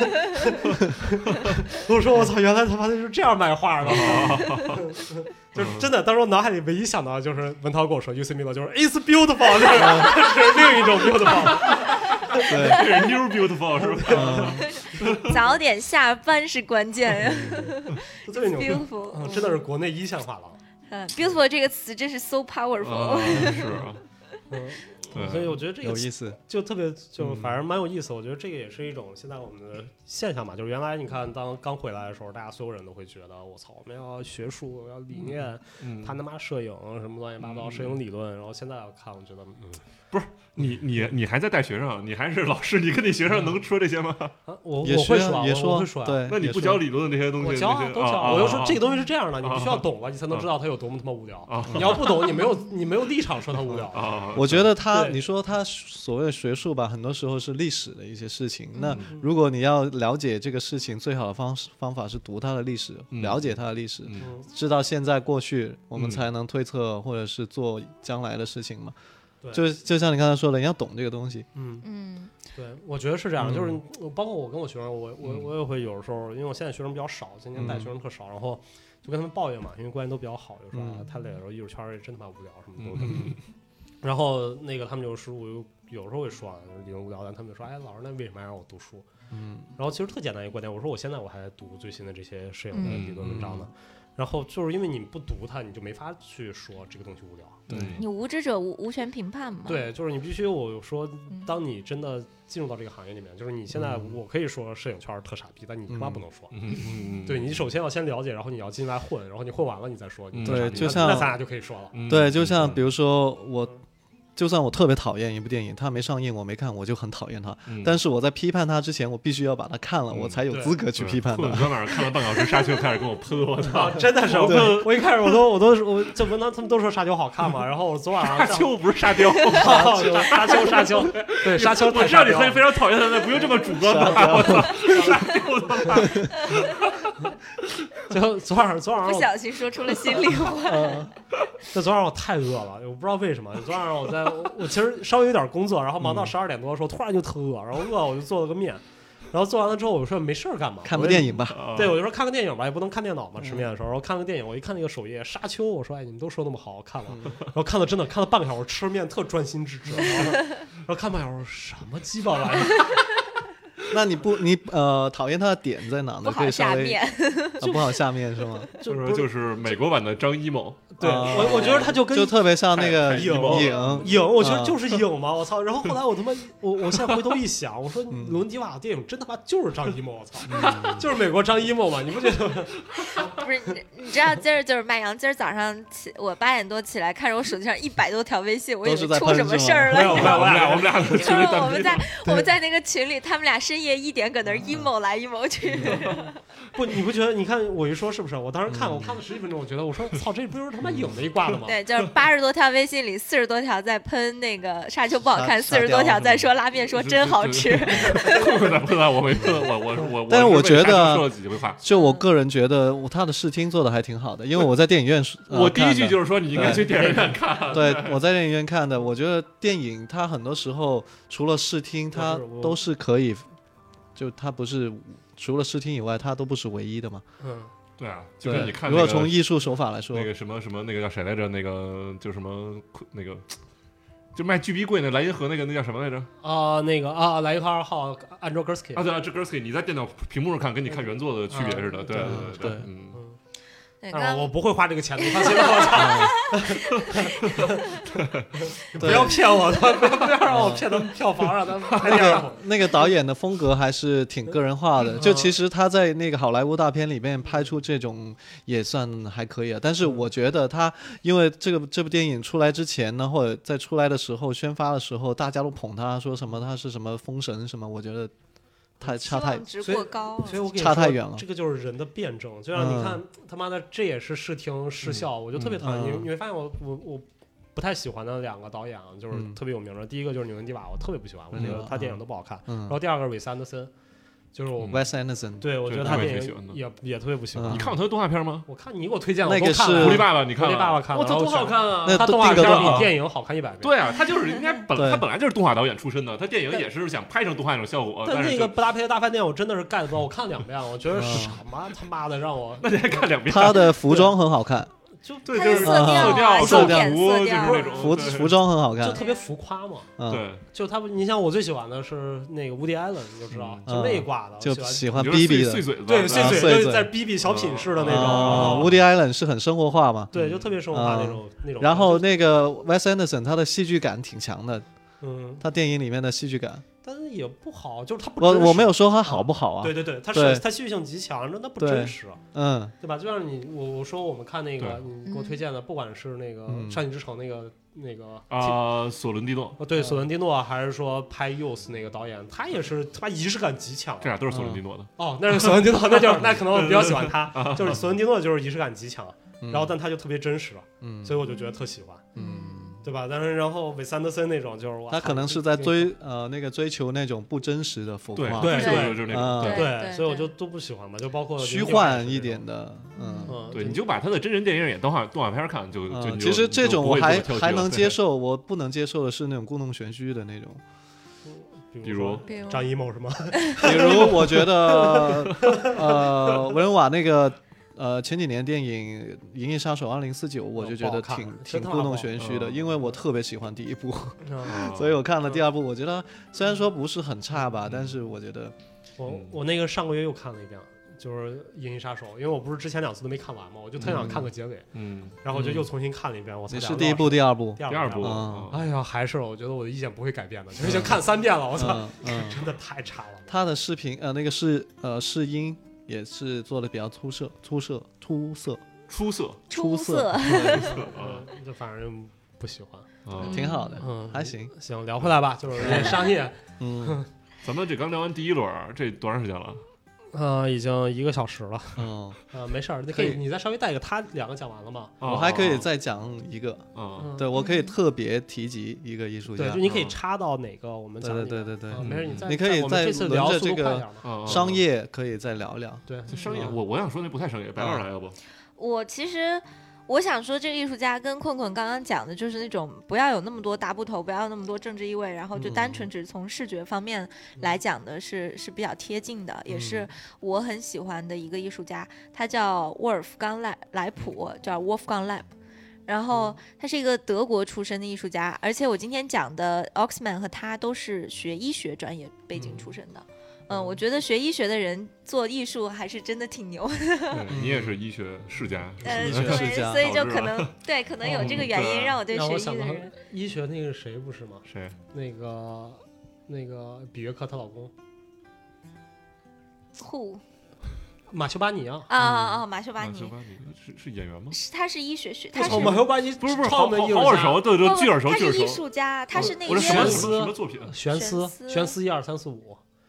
[SPEAKER 1] 我说我操，原来他妈的是这样卖画的，就真的，当时我脑海里唯一想到的就是文涛跟我说 ，UC Milo 就是 It's beautiful， 这是另一种 beautiful。
[SPEAKER 2] 对，这是 new beautiful 是吧？
[SPEAKER 3] 早点下班是关键。
[SPEAKER 1] 特别牛
[SPEAKER 3] beautiful，
[SPEAKER 1] 真的是国内1线画廊。
[SPEAKER 3] beautiful 这个词真是 so powerful。
[SPEAKER 2] 是啊，
[SPEAKER 1] 所以我觉得这个
[SPEAKER 4] 有意思，
[SPEAKER 1] 就特别就反正蛮有意思。我觉得这个也是一种现在我们的现象嘛，就是原来你看当刚回来的时候，大家所有人都会觉得我操，我们要学术，要理念，他妈摄影什么乱七八糟，摄影理论。然后现在要看，我觉得
[SPEAKER 2] 不是你还在带学生，你还是老师，你跟你学生能说这些吗？
[SPEAKER 1] 我会说，
[SPEAKER 4] 我
[SPEAKER 1] 会说，
[SPEAKER 4] 对。
[SPEAKER 2] 那你不教理论的这些东西？
[SPEAKER 1] 我教都教。我就说这个东西是这样的，你必须要懂了，你才能知道它有多么他妈无聊。你要不懂，你没有立场说它无聊。
[SPEAKER 4] 我觉得你说他所谓的学术吧，很多时候是历史的一些事情。那如果你要了解这个事情，最好的方法是读它的历史，了解它的历史，知道现在过去，我们才能推测或者是做将来的事情嘛。就像你刚才说的，你要懂这个东西。
[SPEAKER 1] 对，我觉得是这样，就是包括我跟我学生，我也会有的时候，因为我现在学生比较少，今年带学生特少，然后就跟他们抱怨嘛，因为关系都比较好，就说太累了，然后艺术圈也真他妈无聊什么都是。然后那个他们就是我有时候会说理论无聊，但他们就说老师那为什么还让我读书？然后其实特简单一个观点，我说我现在我还在读最新的这些摄影的理论文章呢。然后就是因为你不读它，你就没法去说这个东西无聊。
[SPEAKER 2] 对，
[SPEAKER 3] 你无知者无权评判嘛。
[SPEAKER 1] 对，就是你必须我说，当你真的进入到这个行业里面，就是你现在我可以说摄影圈特傻逼，但你他妈不能说。对，你首先要先了解，然后你要进来混，然后你混完了你再说。
[SPEAKER 4] 对，就像
[SPEAKER 1] 那咱俩就可以说了。
[SPEAKER 4] 对，就像比如说就算我特别讨厌一部电影，它没上映我没看，我就很讨厌它。但是我在批判它之前，我必须要把它看了，我才有资格去批判它。
[SPEAKER 2] 昨晚上看了半小时沙丘，开始跟我喷，我操！
[SPEAKER 1] 真的是我一开始我就文涛他们都说沙丘好看嘛，然后我昨晚上
[SPEAKER 2] 沙丘不是沙雕，
[SPEAKER 1] 沙丘，对沙丘太
[SPEAKER 2] 沙雕。我知道你非常讨厌他，那不用这么主观吧？我操，沙雕的话。
[SPEAKER 1] 就昨晚上
[SPEAKER 3] 不小心说出了心里话。
[SPEAKER 1] 就昨晚上我太饿了，我不知道为什么。昨晚上我其实稍微有点工作，然后忙到12点多的时候，突然就特饿，然后我就做了个面，然后做完了之后我说没事干嘛？
[SPEAKER 4] 看部电影吧。
[SPEAKER 1] 对，我就说看个电影吧，也不能看电脑嘛，吃面的时候。然后看个电影，我一看那个首页沙丘，我说你们都说那么好，我看了，然后看了真的看了半个小时，吃面特专心致志，然后看半小时什么鸡巴玩意儿。
[SPEAKER 4] 那你讨厌他的点在哪呢？
[SPEAKER 3] 不好下面，
[SPEAKER 4] 不好下面是吗？
[SPEAKER 2] 就是美国版的张一萌。
[SPEAKER 1] 对，我觉得他就
[SPEAKER 4] 特别像那个
[SPEAKER 1] 影，我觉得就是影嘛，我操！然后后来我他妈我现在回头一想，我说伦迪瓦的电影真他妈就是张一萌，我操，就是美国张一萌嘛，你不觉得？
[SPEAKER 3] 不是，你知道今儿就是麦阳，今儿早上我8点多起来，看着我手机上100多条微信，我以为出什么事儿了。
[SPEAKER 2] 没有，我们俩
[SPEAKER 3] 我们在那个群里，他们俩深深夜1点搁那儿阴谋来阴谋去。
[SPEAKER 1] 不，你不觉得？你看我一说是不是？我当时看，我看了10几分钟，我觉得我说操，这不就是他妈影的一挂的吗？
[SPEAKER 3] 对，就是80多条微信里40多条在喷那个沙丘不好看，40多条在说拉面说真好吃。
[SPEAKER 2] 喷我没喷我，
[SPEAKER 4] 但是我觉得
[SPEAKER 2] 说了几句话，
[SPEAKER 4] 就我个人觉得他的视听做的还挺好的，因为我在电影院
[SPEAKER 2] 我第一句就是说你应该去电影院看。
[SPEAKER 4] 对，我在电影院看的，我觉得电影它很多时候除了视听，它都是可以，就它不是除了视听以外，它都不是唯一的嘛。
[SPEAKER 2] 对啊，就跟你看、
[SPEAKER 4] 如果从艺术手法来说，
[SPEAKER 2] 那个什么那个叫谁来着？那个就什么那个。就卖巨逼贵那莱茵河那叫什么来着？
[SPEAKER 1] 那个莱茵河2号安卓 Gursky
[SPEAKER 2] 对啊，这 Gursky 你在电脑屏幕上看，跟你看原作的区别似的。对，
[SPEAKER 1] 我不会花这个钱的，你放心吧，我操！不要骗我，不要让我骗他们票房，让他们拍电影。
[SPEAKER 4] 那个导演的风格还是挺个人化的，就其实他在那个好莱坞大片里面拍出这种也算还可以啊。但是我觉得他因为这部电影出来之前呢，或者在出来的时候宣发的时候，大家都捧他，说什么他是什么封神什么，我觉得。差太
[SPEAKER 3] 值过高，
[SPEAKER 1] 所以我跟你说
[SPEAKER 4] 差太远了。
[SPEAKER 1] 这个就是人的辩证，就让你看他妈的，这也是视听视效，我就特别讨厌。你会发现我不太喜欢的2个导演啊，就是特别有名的。第一个就是纽恩迪瓦，我特别不喜欢，我觉得他电影都不好看。然后第二个是韦斯安德森。就是我
[SPEAKER 4] Wes Anderson，
[SPEAKER 1] 对，我觉得他电影也特别不喜欢。
[SPEAKER 2] 你看过他的动画片吗？
[SPEAKER 1] 我看你给我推荐了，
[SPEAKER 4] 那个是
[SPEAKER 2] 狐狸爸爸，你看了？
[SPEAKER 1] 狐狸爸爸看了，
[SPEAKER 2] 我操，多好看啊！
[SPEAKER 1] 他动画片比电影好看100倍。
[SPEAKER 2] 对啊，他就是应该他本来就是动画导演出身的，他电影也是想拍成动画那种效果。
[SPEAKER 1] 但那个布达佩斯大饭店我真的是 get 不到，我看了2遍，我觉得什么他妈的让我
[SPEAKER 2] 那你还看2遍？
[SPEAKER 4] 他的服装很好看。
[SPEAKER 2] 对，就是
[SPEAKER 3] 色调、
[SPEAKER 2] 色
[SPEAKER 3] 图，
[SPEAKER 2] 就是那种
[SPEAKER 4] 服装很好看，
[SPEAKER 1] 就特别浮夸嘛。
[SPEAKER 2] 对，
[SPEAKER 1] 就他们，你像我最喜欢的是那个 Woody Allen，你就知道，就那一挂的，
[SPEAKER 4] 就喜欢逼逼的，
[SPEAKER 1] 对，碎嘴就在逼逼小品式的那种。
[SPEAKER 4] Woody Allen 是很生活化嘛，
[SPEAKER 1] 对，就特别生活化那种。
[SPEAKER 4] 然后那个 Wes Anderson 他的戏剧感挺强的，他电影里面的戏剧感。
[SPEAKER 1] 但是也不好，就是他不
[SPEAKER 4] 我没有说他好不好啊。
[SPEAKER 1] 对，他戏剧性极强，那不真实，对吧？就像我说我们看那个你给我推荐的，不管是那个《上帝之城》那个
[SPEAKER 2] 索伦蒂诺，
[SPEAKER 1] 对，索伦蒂诺，还是说拍 Youth 那个导演，他也是他妈仪式感极强。
[SPEAKER 2] 这俩都是索伦蒂诺的。
[SPEAKER 1] 那是索伦蒂诺，那可能我比较喜欢他，就是索伦蒂诺就是仪式感极强，然后但他就特别真实，所以我就觉得特喜欢。对吧？但是然后韦斯安德森那种就是
[SPEAKER 4] 他可能是在追求那种不真实的浮夸，
[SPEAKER 2] 对，就是那种，
[SPEAKER 1] 对，所以我就都不喜欢嘛，就包括
[SPEAKER 4] 虚幻一点的，
[SPEAKER 2] 对，你就把他的真人电影演动画片看就。
[SPEAKER 4] 其实这种我还能接受，我不能接受的是那种故弄玄虚的那种，
[SPEAKER 2] 比如
[SPEAKER 1] 张艺谋是吗？
[SPEAKER 4] 比如我觉得维伦瓦那个。前几年电影《银翼杀手2049》，我就觉得挺故弄玄虚的，因为我特别喜欢第一部，所以我看了第2部，我觉得虽然说不是很差吧，但是我觉得
[SPEAKER 1] 我那个上个月又看了一遍，就是《银翼杀手》，因为我不是之前2次都没看完嘛，我就特想看个结尾，然后就又重新看了一遍。我
[SPEAKER 4] 你是第1部、第2部？
[SPEAKER 2] 第二部。
[SPEAKER 1] 哎呀，还是我觉得我的意见不会改变的，已经看3遍了，我操，真的太差了。
[SPEAKER 4] 他的视频那个试音。也是做的比较出色，
[SPEAKER 1] 就反正不喜欢，
[SPEAKER 4] 挺好的，还行。
[SPEAKER 1] 行，聊回来吧，就是商业。
[SPEAKER 2] 咱们这刚聊完第1轮，这多长时间了？
[SPEAKER 1] 已经1个小时了。没事儿，可以，你再稍微带一个，他2个讲完了吗？
[SPEAKER 4] 我还可以再讲一个。对，我可以特别提及一个艺术家。
[SPEAKER 1] 对，就你可以插到哪个我们讲。
[SPEAKER 4] 对，
[SPEAKER 1] 没事，
[SPEAKER 4] 你可以再轮着这个商业可以再聊聊。
[SPEAKER 1] 对，
[SPEAKER 2] 商业，我想说那不太商业，白二来要不？
[SPEAKER 3] 我其实。我想说，这个艺术家跟困困刚刚讲的，就是那种不要有那么多大部头，不要有那么多政治意味，然后就单纯只从视觉方面来讲的是比较贴近的，也是我很喜欢的一个艺术家，他叫沃尔夫冈莱普，叫 Wolfgang Leip。然后他是一个德国出身的艺术家，而且我今天讲的 Oxman 和他都是学医学专业背景出身的。我觉得学医学的人做艺术还是真的挺牛的。
[SPEAKER 2] 你也是医学世家，
[SPEAKER 4] 医学世家，
[SPEAKER 3] 所以就可能有这个原因让我对学医的人。
[SPEAKER 1] 医学那个谁不是吗？
[SPEAKER 2] 谁？
[SPEAKER 1] 那个比约克她老公。马修巴尼啊！
[SPEAKER 3] 马修巴尼
[SPEAKER 2] 是演员吗？
[SPEAKER 3] 他是医学，他
[SPEAKER 1] 是马修巴尼
[SPEAKER 2] 不是好耳熟，对，巨耳熟，
[SPEAKER 3] 他是艺术家，他是那个
[SPEAKER 2] 什么作品？
[SPEAKER 1] 悬丝1、2、3、4、5。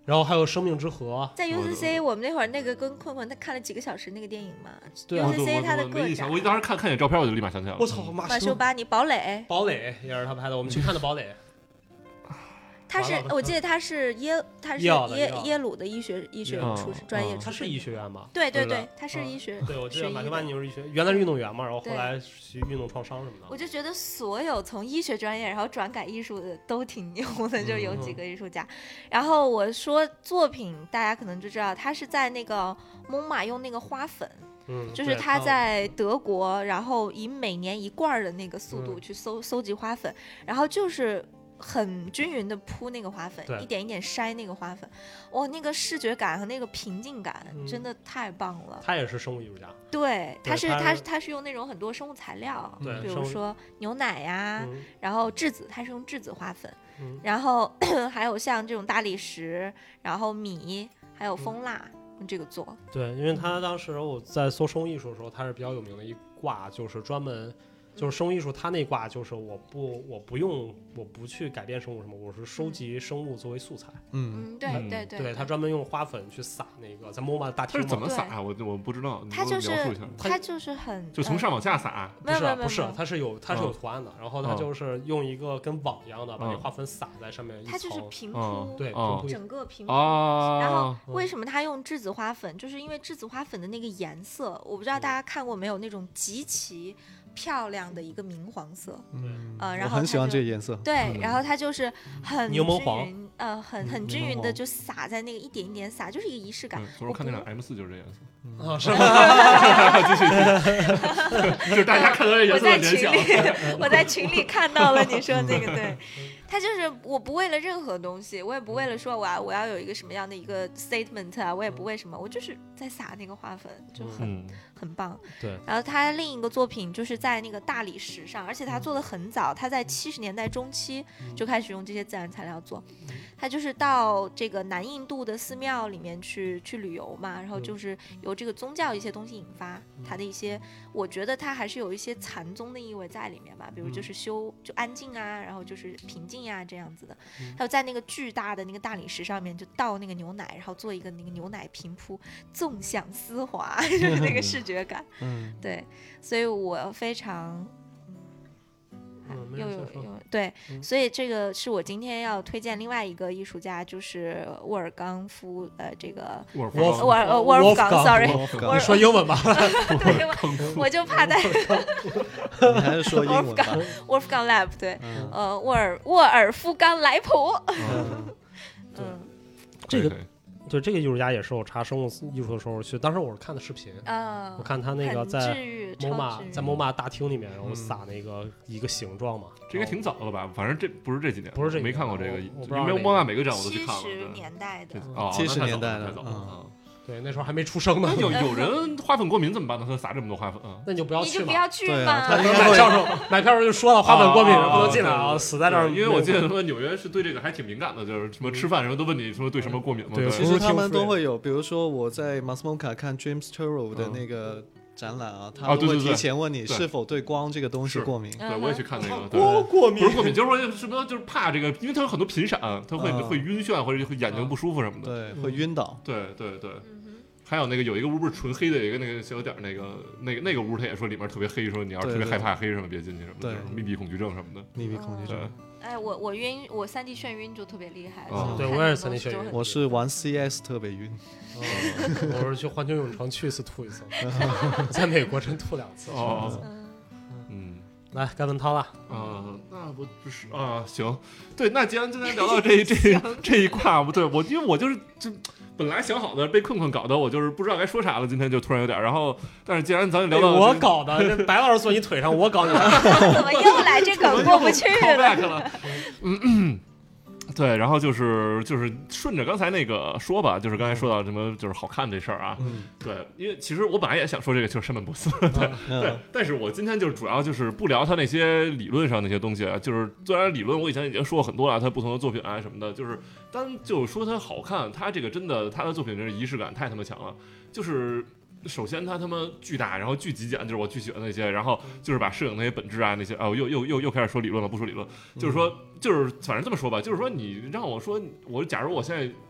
[SPEAKER 1] 然后还有生命之河，
[SPEAKER 3] 在 UCC 我们那会儿那个跟困困他看了几个小时那个电影嘛。
[SPEAKER 1] 对
[SPEAKER 3] ，UCC 他的个展，
[SPEAKER 2] 我当时看见照片我就立马想起来了。
[SPEAKER 1] 我操，
[SPEAKER 3] 马修巴尼堡垒
[SPEAKER 1] 也是他拍的，我们去看的堡垒。
[SPEAKER 3] 他是，我记得他是耶鲁的医学出身专业出身。
[SPEAKER 1] 他是医学院吗？
[SPEAKER 3] 对对对，他是医学。
[SPEAKER 1] 对，我记得马修巴尼就是医学，原来是运动员嘛，然后后来学运动创伤什么的。
[SPEAKER 3] 我就觉得所有从医学专业然后转改艺术的都挺牛的，就有几个艺术家。然后我说作品，大家可能就知道他是在那个蒙马用那个花粉。就是他在德国，然后以每年1罐的那个速度去搜集花粉，然后就是很均匀的铺那个花粉，一点一点筛那个花粉，哇，那个视觉感和那个平静感真的太棒了。
[SPEAKER 1] 他也是生物艺术家，
[SPEAKER 3] 对，他是用那种很多生物材料，比如说牛奶呀，然后质子，他是用质子花粉，然后还有像这种大理石，然后米，还有蜂蜡。这个做
[SPEAKER 1] 对，因为他当时我在搜生物艺术的时候，他是比较有名的一卦，就是专门就是生物艺术，他那卦就是我不去改变生物什么，我是收集生物作为素材。
[SPEAKER 3] 对，
[SPEAKER 1] 他专门用花粉去撒那个在 MoMA 大厅。
[SPEAKER 2] 他是怎么撒啊？我不知道，
[SPEAKER 3] 他就是很
[SPEAKER 2] 就从上往下撒，
[SPEAKER 1] 不是，他是有图案的，然后他就是用一个跟网一样的把那花粉撒在上面一层，
[SPEAKER 3] 他就是平铺，
[SPEAKER 1] 对，
[SPEAKER 3] 整个平铺。然后为什么他用质子花粉？就是因为质子花粉的那个颜色，我不知道大家看过没有，那种极其漂亮的一个明黄色，然后
[SPEAKER 4] 我很喜欢这个颜色。
[SPEAKER 3] 对，然后它就是很
[SPEAKER 1] 柠檬黄，
[SPEAKER 3] 很均匀的就撒在那个一点一点撒，就是一个仪式感。
[SPEAKER 2] 我看那辆 M4就是这颜色。
[SPEAKER 1] 是吗？
[SPEAKER 2] 继续，就是大家看到这颜色的联想。
[SPEAKER 3] 我在群里看到了你说这个，对。他就是我不为了任何东西，我也不为了说我要有一个什么样的一个 statement 啊，我也不为什么，我就是在撒那个花粉，就很棒。
[SPEAKER 1] 对。
[SPEAKER 3] 然后他另一个作品就是在那个大理石上，而且他做的很早，他在70年代中期就开始用这些自然材料做。他就是到这个南印度的寺庙里面去旅游嘛，然后就是由这个宗教一些东西引发他的一些，我觉得他还是有一些禅宗的意味在里面吧，比如就是就安静啊，然后就是平静呀这样子的。还有在那个巨大的那个大理石上面就倒那个牛奶，然后做一个那个牛奶平铺，纵享丝滑，就是那个视觉感。对，所以我非常对，所以这个是我今天要推荐另外一个艺术家，就是沃尔冈夫这个Wolfgang，sorry，
[SPEAKER 1] 你说英文吧。
[SPEAKER 3] 对，我就怕他。
[SPEAKER 4] 你还是说英文吧。
[SPEAKER 3] Wolfgang Lab， 对，沃尔夫冈莱普。
[SPEAKER 1] 这个。对，这个艺术家也是我查生物艺术的时候去，当时我是看的视频，我看他那个在 MoMA 大厅里面，然后撒那个一个形状嘛，
[SPEAKER 2] 这个挺早的吧？反正这不是这几年，
[SPEAKER 1] 不是这
[SPEAKER 2] 没看过这个，因
[SPEAKER 1] 为
[SPEAKER 2] MoMA 每个展我都去看了。
[SPEAKER 3] 70年代的
[SPEAKER 4] ，70年代
[SPEAKER 2] 的，
[SPEAKER 1] 对，那时候还没出生呢。
[SPEAKER 2] 有人花粉过敏怎么办呢？他撒这么多花粉
[SPEAKER 1] 那你就不要去嘛。
[SPEAKER 3] 你就不要去嘛。
[SPEAKER 1] 买票时候就说了，花粉过敏不能进来啊，死在这儿。
[SPEAKER 2] 因为我记得说纽约是对这个还挺敏感的，就是什么吃饭什么都问你说对什么过敏吗？
[SPEAKER 1] 对，
[SPEAKER 4] 其实他们都会有，比如说我在 MoMA 看 James Turrell 的那个展览啊，他会提前问你是否对光这个东西过敏。
[SPEAKER 2] 对，我也去看那个。
[SPEAKER 1] 光过敏
[SPEAKER 2] 不是过敏，就是说什么就是怕这个，因为它有很多频闪，它会晕眩或者会眼睛不舒服什么的。
[SPEAKER 4] 对，会晕倒。
[SPEAKER 2] 对。还有那个有一个屋不是纯黑的，有一个那个小点那个屋，他也说里面特别黑，说你要是特别害怕黑什么别进去什么的，密闭恐惧症什么的。
[SPEAKER 4] 密闭恐惧症。
[SPEAKER 3] 哎，我晕，我3D 眩晕就特别厉害。
[SPEAKER 1] 对，我也是3D 眩晕。
[SPEAKER 4] 我是玩 CS 特别晕。
[SPEAKER 1] 我是去环球泳城去一次吐一次，在美国真吐2次。来，该文涛了。
[SPEAKER 2] 那不是啊，行，对，那既然今天聊到这一块，不对，因为我就是本来想好的，被困困搞的，我就是不知道该说啥了。今天就突然有点，然后，但是既然咱聊到
[SPEAKER 1] 我搞的，这白老师坐你腿上，我搞你，
[SPEAKER 3] 怎么又来这梗过不去
[SPEAKER 2] 了？对，然后就是顺着刚才那个说吧，就是刚才说到什么就是好看这事儿啊，对，因为其实我本来也想说这个就是山本博斯，对，但是我今天就是主要就是不聊他那些理论上那些东西啊，就是虽然理论我以前已经说过很多了，他不同的作品啊什么的，就是单就说他好看，他这个真的他的作品真是仪式感太他妈强了，就是。首先他妈巨大，然后巨极简，就是我巨喜欢那些，然后就是把摄影那些本质啊那些啊，又开始说理论了，不说理论，就是说就是反正这么说吧，就是说你让我说假如我现在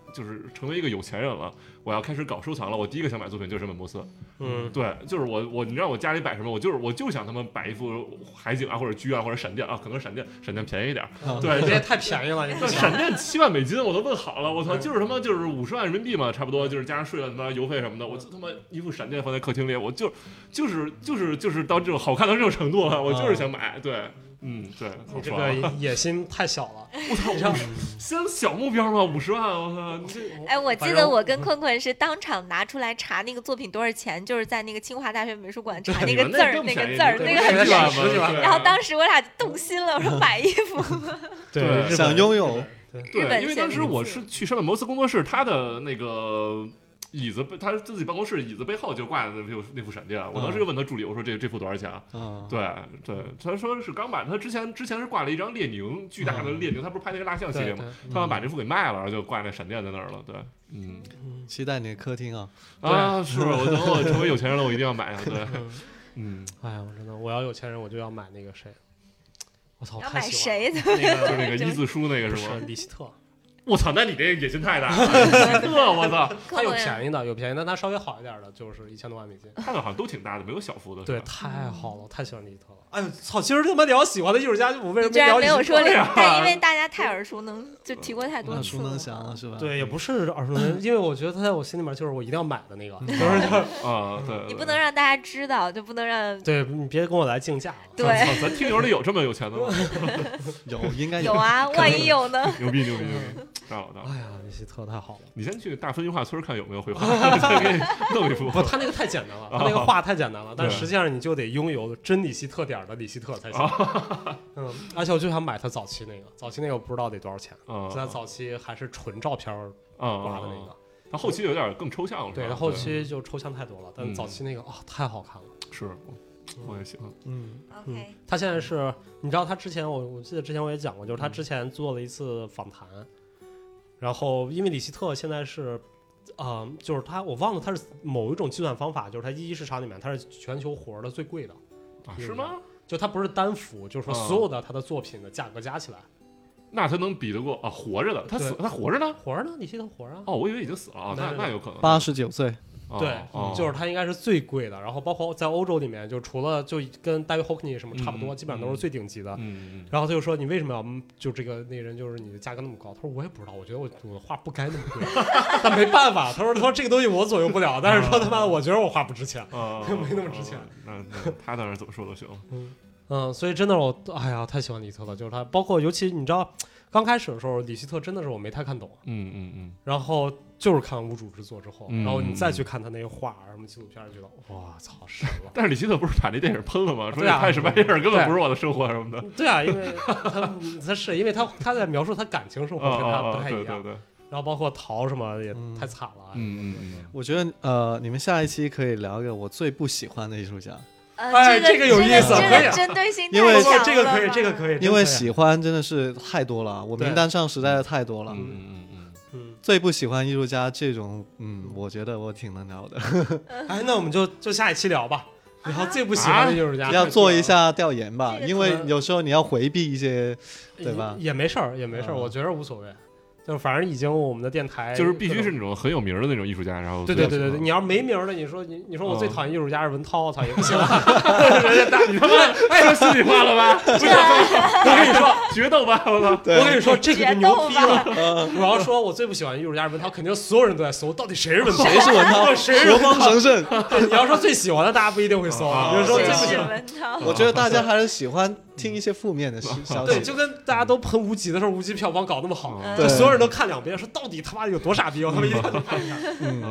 [SPEAKER 2] 就是成为一个有钱人了，我要开始搞收藏了，我第一个想买作品就是山本摩斯。对，就是我你知道我家里摆什么，我就想他们摆一幅海景啊，或者居啊，或者闪电啊，可能闪电便宜一点。对，
[SPEAKER 1] 这也太便宜了。
[SPEAKER 2] 那闪电7万美金我都问好了，我操，就是他妈就是50万人民币嘛，差不多就是加上税了他妈邮费什么的，我就他妈一幅闪电放在客厅里，我就是到这种好看到这种程度了，我就是想买。对。对，
[SPEAKER 1] 你这个野心太小了。
[SPEAKER 2] 我操，先小目标嘛，50万，我操！
[SPEAKER 3] 我记得我跟困困是当场拿出来查那个作品多少钱，就是在那个清华大学美术馆查那个字儿，那个很
[SPEAKER 1] 10几万。
[SPEAKER 3] 然后当时我俩动心了，我说买一幅。
[SPEAKER 4] 对，想拥有。
[SPEAKER 2] 对，因为当时我是去山本摩斯工作室，他的那个。椅子，他自己办公室椅子背后就挂的那幅闪电，我当时就问他助理，我说这幅多少钱？对，他说是刚买的，他之前是挂了一张列宁，巨大的列宁，他不是拍那个蜡像系列吗？他们把这幅给卖了，然后就挂那闪电在那儿了。对，
[SPEAKER 4] 期待你的客厅啊！
[SPEAKER 2] 是我等我成为有钱人了，我一定要买啊！对，
[SPEAKER 1] 哎呀，我真的，我要有钱人，我就要买那个谁，我操，
[SPEAKER 3] 要买谁的？
[SPEAKER 2] 就那个伊字书那个是吗？
[SPEAKER 1] 李希特。
[SPEAKER 2] 我操，那你这野心太大了！我操，
[SPEAKER 1] 它有便宜的，但它稍微好一点的，就是1000多万美金。
[SPEAKER 2] 看着好像都挺大的，没有小幅的。
[SPEAKER 1] 对，太好了，太喜欢李希特了。哎呦，操！其实他妈聊喜欢的艺术家，我为什么
[SPEAKER 3] 居然没有说这
[SPEAKER 1] 个？
[SPEAKER 3] 但因为大家太耳熟能，就提过太多次
[SPEAKER 4] 了，耳熟能详了，是吧？
[SPEAKER 1] 对，也不是耳熟能详，因为我觉得他在我心里面就是我一定要买的那个，
[SPEAKER 2] 对，
[SPEAKER 3] 你不能让大家知道，就不能让。
[SPEAKER 1] 对，你别跟我来竞价了。
[SPEAKER 3] 对，
[SPEAKER 2] 咱听友里有这么有钱的吗？
[SPEAKER 4] 有，应该
[SPEAKER 3] 有啊，万一有呢？
[SPEAKER 2] 牛逼！太好了！
[SPEAKER 1] 哎呀，李希特太好了！
[SPEAKER 2] 你先去大分音画村看有没有绘画，再给你弄一幅。
[SPEAKER 1] 不，他那个太简单了，他那个画太简单了，但实际上你就得拥有真李希特点的李希特才行。而且我就想买他早期那个，我不知道得多少钱。他早期还是纯照片挂的那个，
[SPEAKER 2] 他后期有点更抽象了。
[SPEAKER 1] 对，他后期就抽象太多了，但早期那个太好看了。
[SPEAKER 2] 是，我也喜欢。
[SPEAKER 3] OK，
[SPEAKER 1] 他现在是，你知道他之前我记得之前我也讲过，就是他之前做了一次访谈。然后，因为李希特现在是，就是我忘了他是某一种计算方法，就是他一级市场里面他是全球活的最贵的，
[SPEAKER 2] 是吗？
[SPEAKER 1] 就他不是单幅，就是说所有的他的作品的价格加起来，
[SPEAKER 2] 那他能比得过活着的？他活着呢？
[SPEAKER 1] 活着呢？李希特活着？
[SPEAKER 2] 我以为已经死了那有可能。
[SPEAKER 4] 89岁。
[SPEAKER 1] 对，就是它应该是最贵的，然后包括在欧洲里面，就除了就跟大卫霍克尼什么差不多，基本上都是最顶级的。然后他就说：“你为什么要就那人就是你的价格那么高？”他说：“我也不知道，我觉得我的画不该那么贵，但没办法。”他说这个东西我左右不了，但是说他妈的，我觉得我画不值钱，没那么值钱。
[SPEAKER 2] 那他当然怎么说都行。
[SPEAKER 1] 所以真的哎呀，太喜欢李希特了，就是他，包括尤其你知道。刚开始的时候，李希特真的是我没太看懂，然后就是看无主之作之后，然后你再去看他那些画什么纪录片，觉得哇操神了。
[SPEAKER 2] 但是李希特不是把那电影喷了吗？说拍什么电影根本不是我的生活什么的。
[SPEAKER 1] 对啊，因为他是因为他在描述他感情生活跟他不太一样。对。然后包括陶什么也太惨了。
[SPEAKER 4] 我觉得你们下一期可以聊一个我最不喜欢的艺术家。
[SPEAKER 1] 这个有意思，可以
[SPEAKER 3] 针对性
[SPEAKER 4] 因为
[SPEAKER 1] 这个可以，这个可以，
[SPEAKER 4] 因为喜欢真的是太多了，我名单上实在是太多了。最不喜欢艺术家这种，我觉得我挺能聊的。
[SPEAKER 1] 那我们就下一期聊吧。然后最不喜欢的艺术家
[SPEAKER 4] 要做一下调研吧，因为有时候你要回避一些，对吧？
[SPEAKER 1] 也没事儿，我觉得无所谓。就反正已经我们的电台
[SPEAKER 2] 就是必须是那种很有名的那种艺术家，然后
[SPEAKER 1] 对，你要是没名的，你说我最讨厌艺术家是文涛，操也不行。
[SPEAKER 2] 人家大，你他妈太心里话了吧？不是，我跟你说决斗吧，我操！
[SPEAKER 1] 我跟你说这个就牛逼了。我要说我最不喜欢艺术家是文涛，肯定所有人都在搜到底谁是文涛，
[SPEAKER 4] 谁是文涛，何方神圣。
[SPEAKER 1] 你要说最喜欢的，大家不一定会搜。你就说最不喜欢
[SPEAKER 3] 文涛，
[SPEAKER 4] 我觉得大家还是喜欢听一些负面的消息。
[SPEAKER 1] 对，就跟大家都喷无极的时候，无极票房搞那么好，就所有人都看2遍，说到底他妈有多傻逼，我他妈一定要去看一下。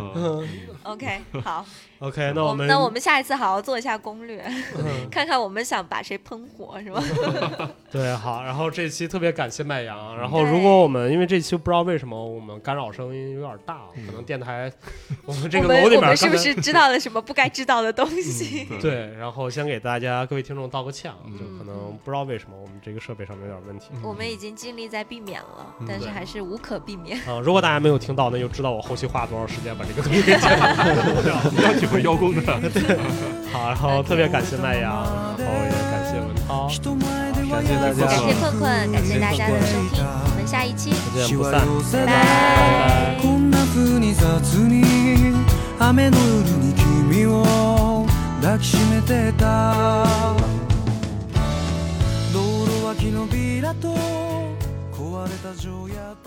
[SPEAKER 3] OK， 好。
[SPEAKER 1] OK，
[SPEAKER 3] 那我们下一次好好做一下攻略，看看我们想把谁喷火是吧？
[SPEAKER 1] 对，好。然后这期特别感谢麦阳。然后如果我们因为这期不知道为什么我们干扰声音有点大，可能电台我们这个楼里面
[SPEAKER 3] 我们是不是知道了什么不该知道的东西？
[SPEAKER 1] 对，然后先给大家各位听众道个歉，就可能不知道为什么我们这个设备上面有点问题。
[SPEAKER 3] 我们已经尽力在避免了，但是还是无可避免。
[SPEAKER 1] 如果大家没有听到，那就知道我后期花多少时间把这个东西给剪掉。
[SPEAKER 2] 要体会邀功的。
[SPEAKER 1] 对，好，然后特别感谢麦阳，然后也感谢文涛，感谢大家，
[SPEAKER 3] 感谢困困，感谢大家的收听，我们下一期
[SPEAKER 1] 不见不散，
[SPEAKER 3] 拜拜。
[SPEAKER 6] こんな風に雑に雨の夜に君を抱きしめてた道路脇のビラと壊れた城や